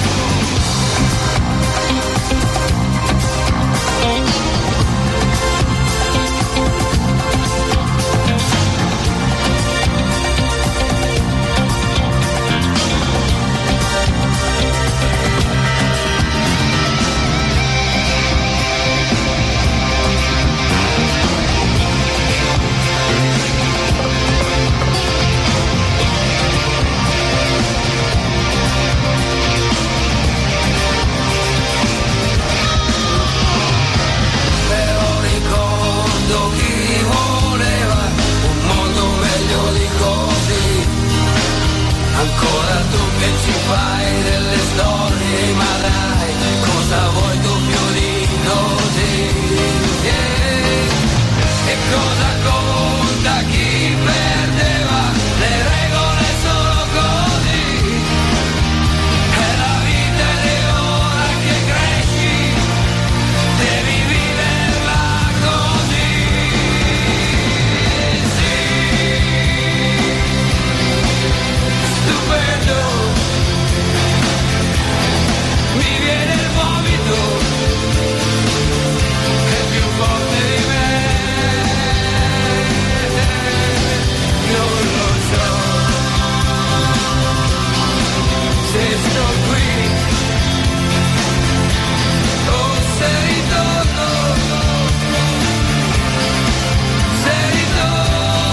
Ancora tu che ci fai delle storie, ma dai, cosa vuoi tu più di così? Yeah. E cosa conta chi perdeva? Le regole sono così. È la vita ed è ora che cresci, devi viverla così. Mi viene il vomito, è più forte di me, non lo so, se sto qui o se ritorno, se ritorno.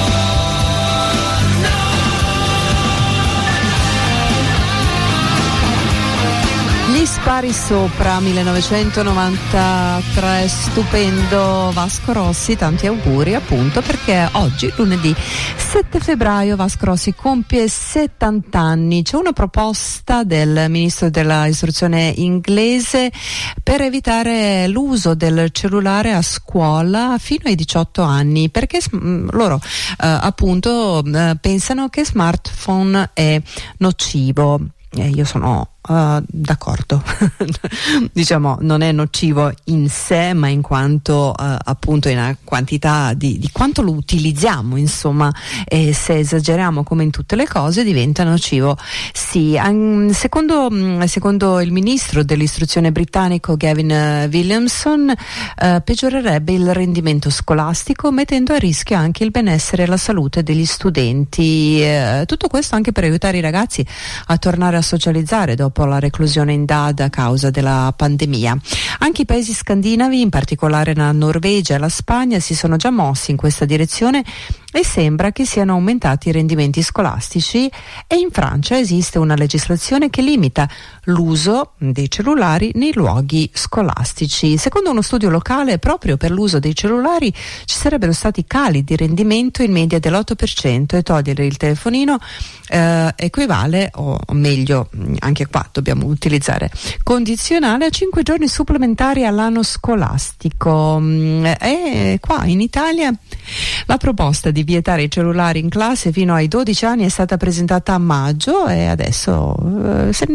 Gli spari sopra, millenovecentonovantatré, stupendo Vasco Rossi, tanti auguri appunto perché oggi, lunedì sette febbraio, Vasco Rossi compie settanta anni. C'è una proposta del ministro della istruzione inglese per evitare l'uso del cellulare a scuola fino ai diciotto anni, perché mh, loro eh, appunto eh, pensano che smartphone è nocivo. Eh, io sono uh, d'accordo. Diciamo, non è nocivo in sé, ma in quanto uh, appunto in una quantità di, di quanto lo utilizziamo, insomma, e se esageriamo come in tutte le cose diventa nocivo. Sì, an- secondo, mh, secondo il ministro dell'istruzione britannico Gavin Williamson uh, peggiorerebbe il rendimento scolastico, mettendo a rischio anche il benessere e la salute degli studenti. Uh, tutto questo anche per aiutare i ragazzi a tornare a socializzare dopo la reclusione in D A D a causa della pandemia. Anche i paesi scandinavi, in particolare la Norvegia e la Spagna, si sono già mossi in questa direzione e sembra che siano aumentati i rendimenti scolastici, e in Francia esiste una legislazione che limita l'uso dei cellulari nei luoghi scolastici. Secondo uno studio locale, proprio per l'uso dei cellulari ci sarebbero stati cali di rendimento in media dell'otto per cento, e togliere il telefonino eh, equivale, o, o meglio, anche qua dobbiamo utilizzare condizionale, a cinque giorni supplementari all'anno scolastico. E qua in Italia la proposta di vietare i cellulari in classe fino ai dodici anni è stata presentata a maggio, e adesso eh, se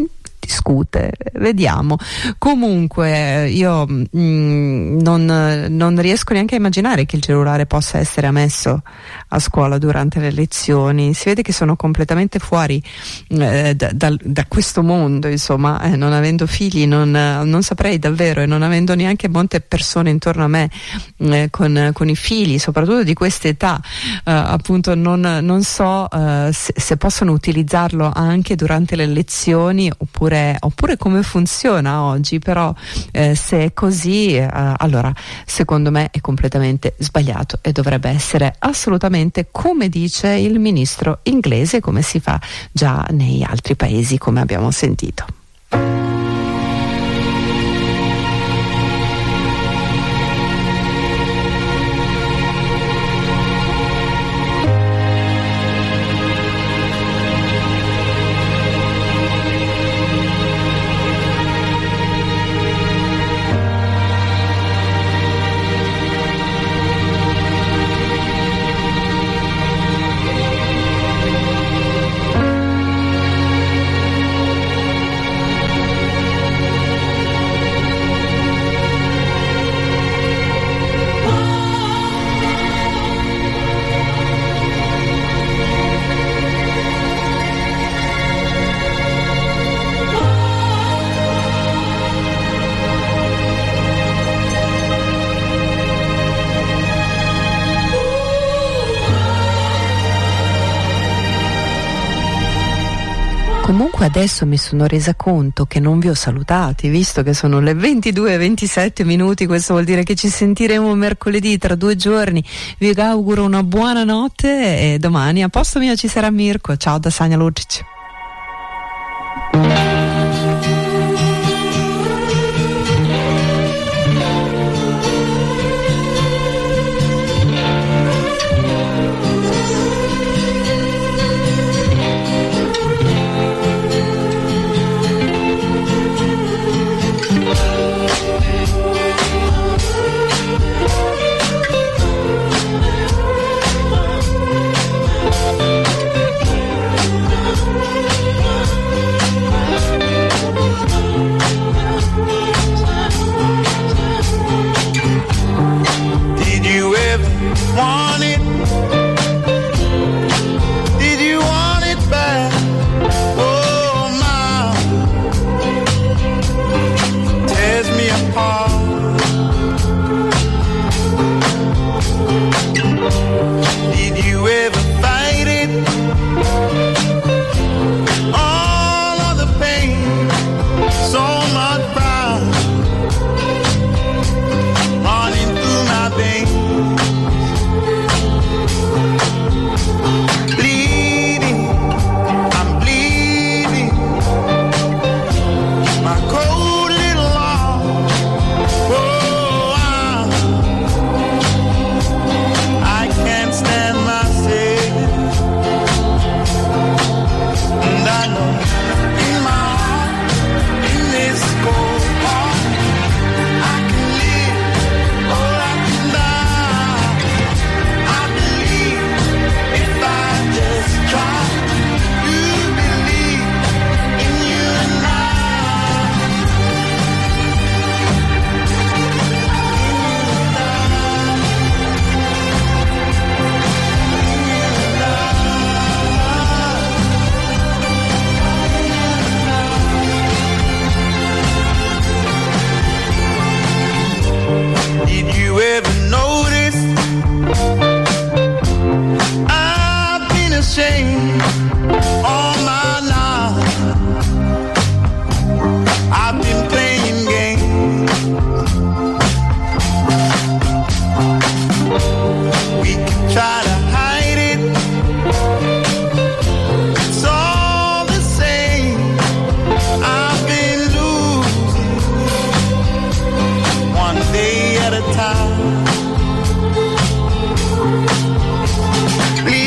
discute, vediamo. Comunque io mh, non, non riesco neanche a immaginare che il cellulare possa essere ammesso a scuola durante le lezioni. Si vede che sono completamente fuori eh, da, da, da questo mondo, insomma, eh, non avendo figli non, non saprei davvero, e non avendo neanche molte persone intorno a me eh, con, con i figli, soprattutto di questa età, eh, appunto non, non so eh, se, se possono utilizzarlo anche durante le lezioni oppure, oppure come funziona oggi. Però eh, se è così eh, allora secondo me è completamente sbagliato e dovrebbe essere assolutamente come dice il ministro inglese, come si fa già nei altri paesi, come abbiamo sentito. Comunque adesso mi sono resa conto che non vi ho salutati, visto che sono le ventidue e ventisette minuti, questo vuol dire che ci sentiremo mercoledì tra due giorni. Vi auguro una buona notte e domani a posto mio ci sarà Mirko. Ciao da Sanja Lucic. Want it? Did you want it back? Oh my, tears me apart. Did you ever fight it? All of the pain, so much pride running through my veins. Did you ever notice I've been ashamed all my life? I've been playing games. We can try to hide it, it's all the same. I've been losing one day at a time. Please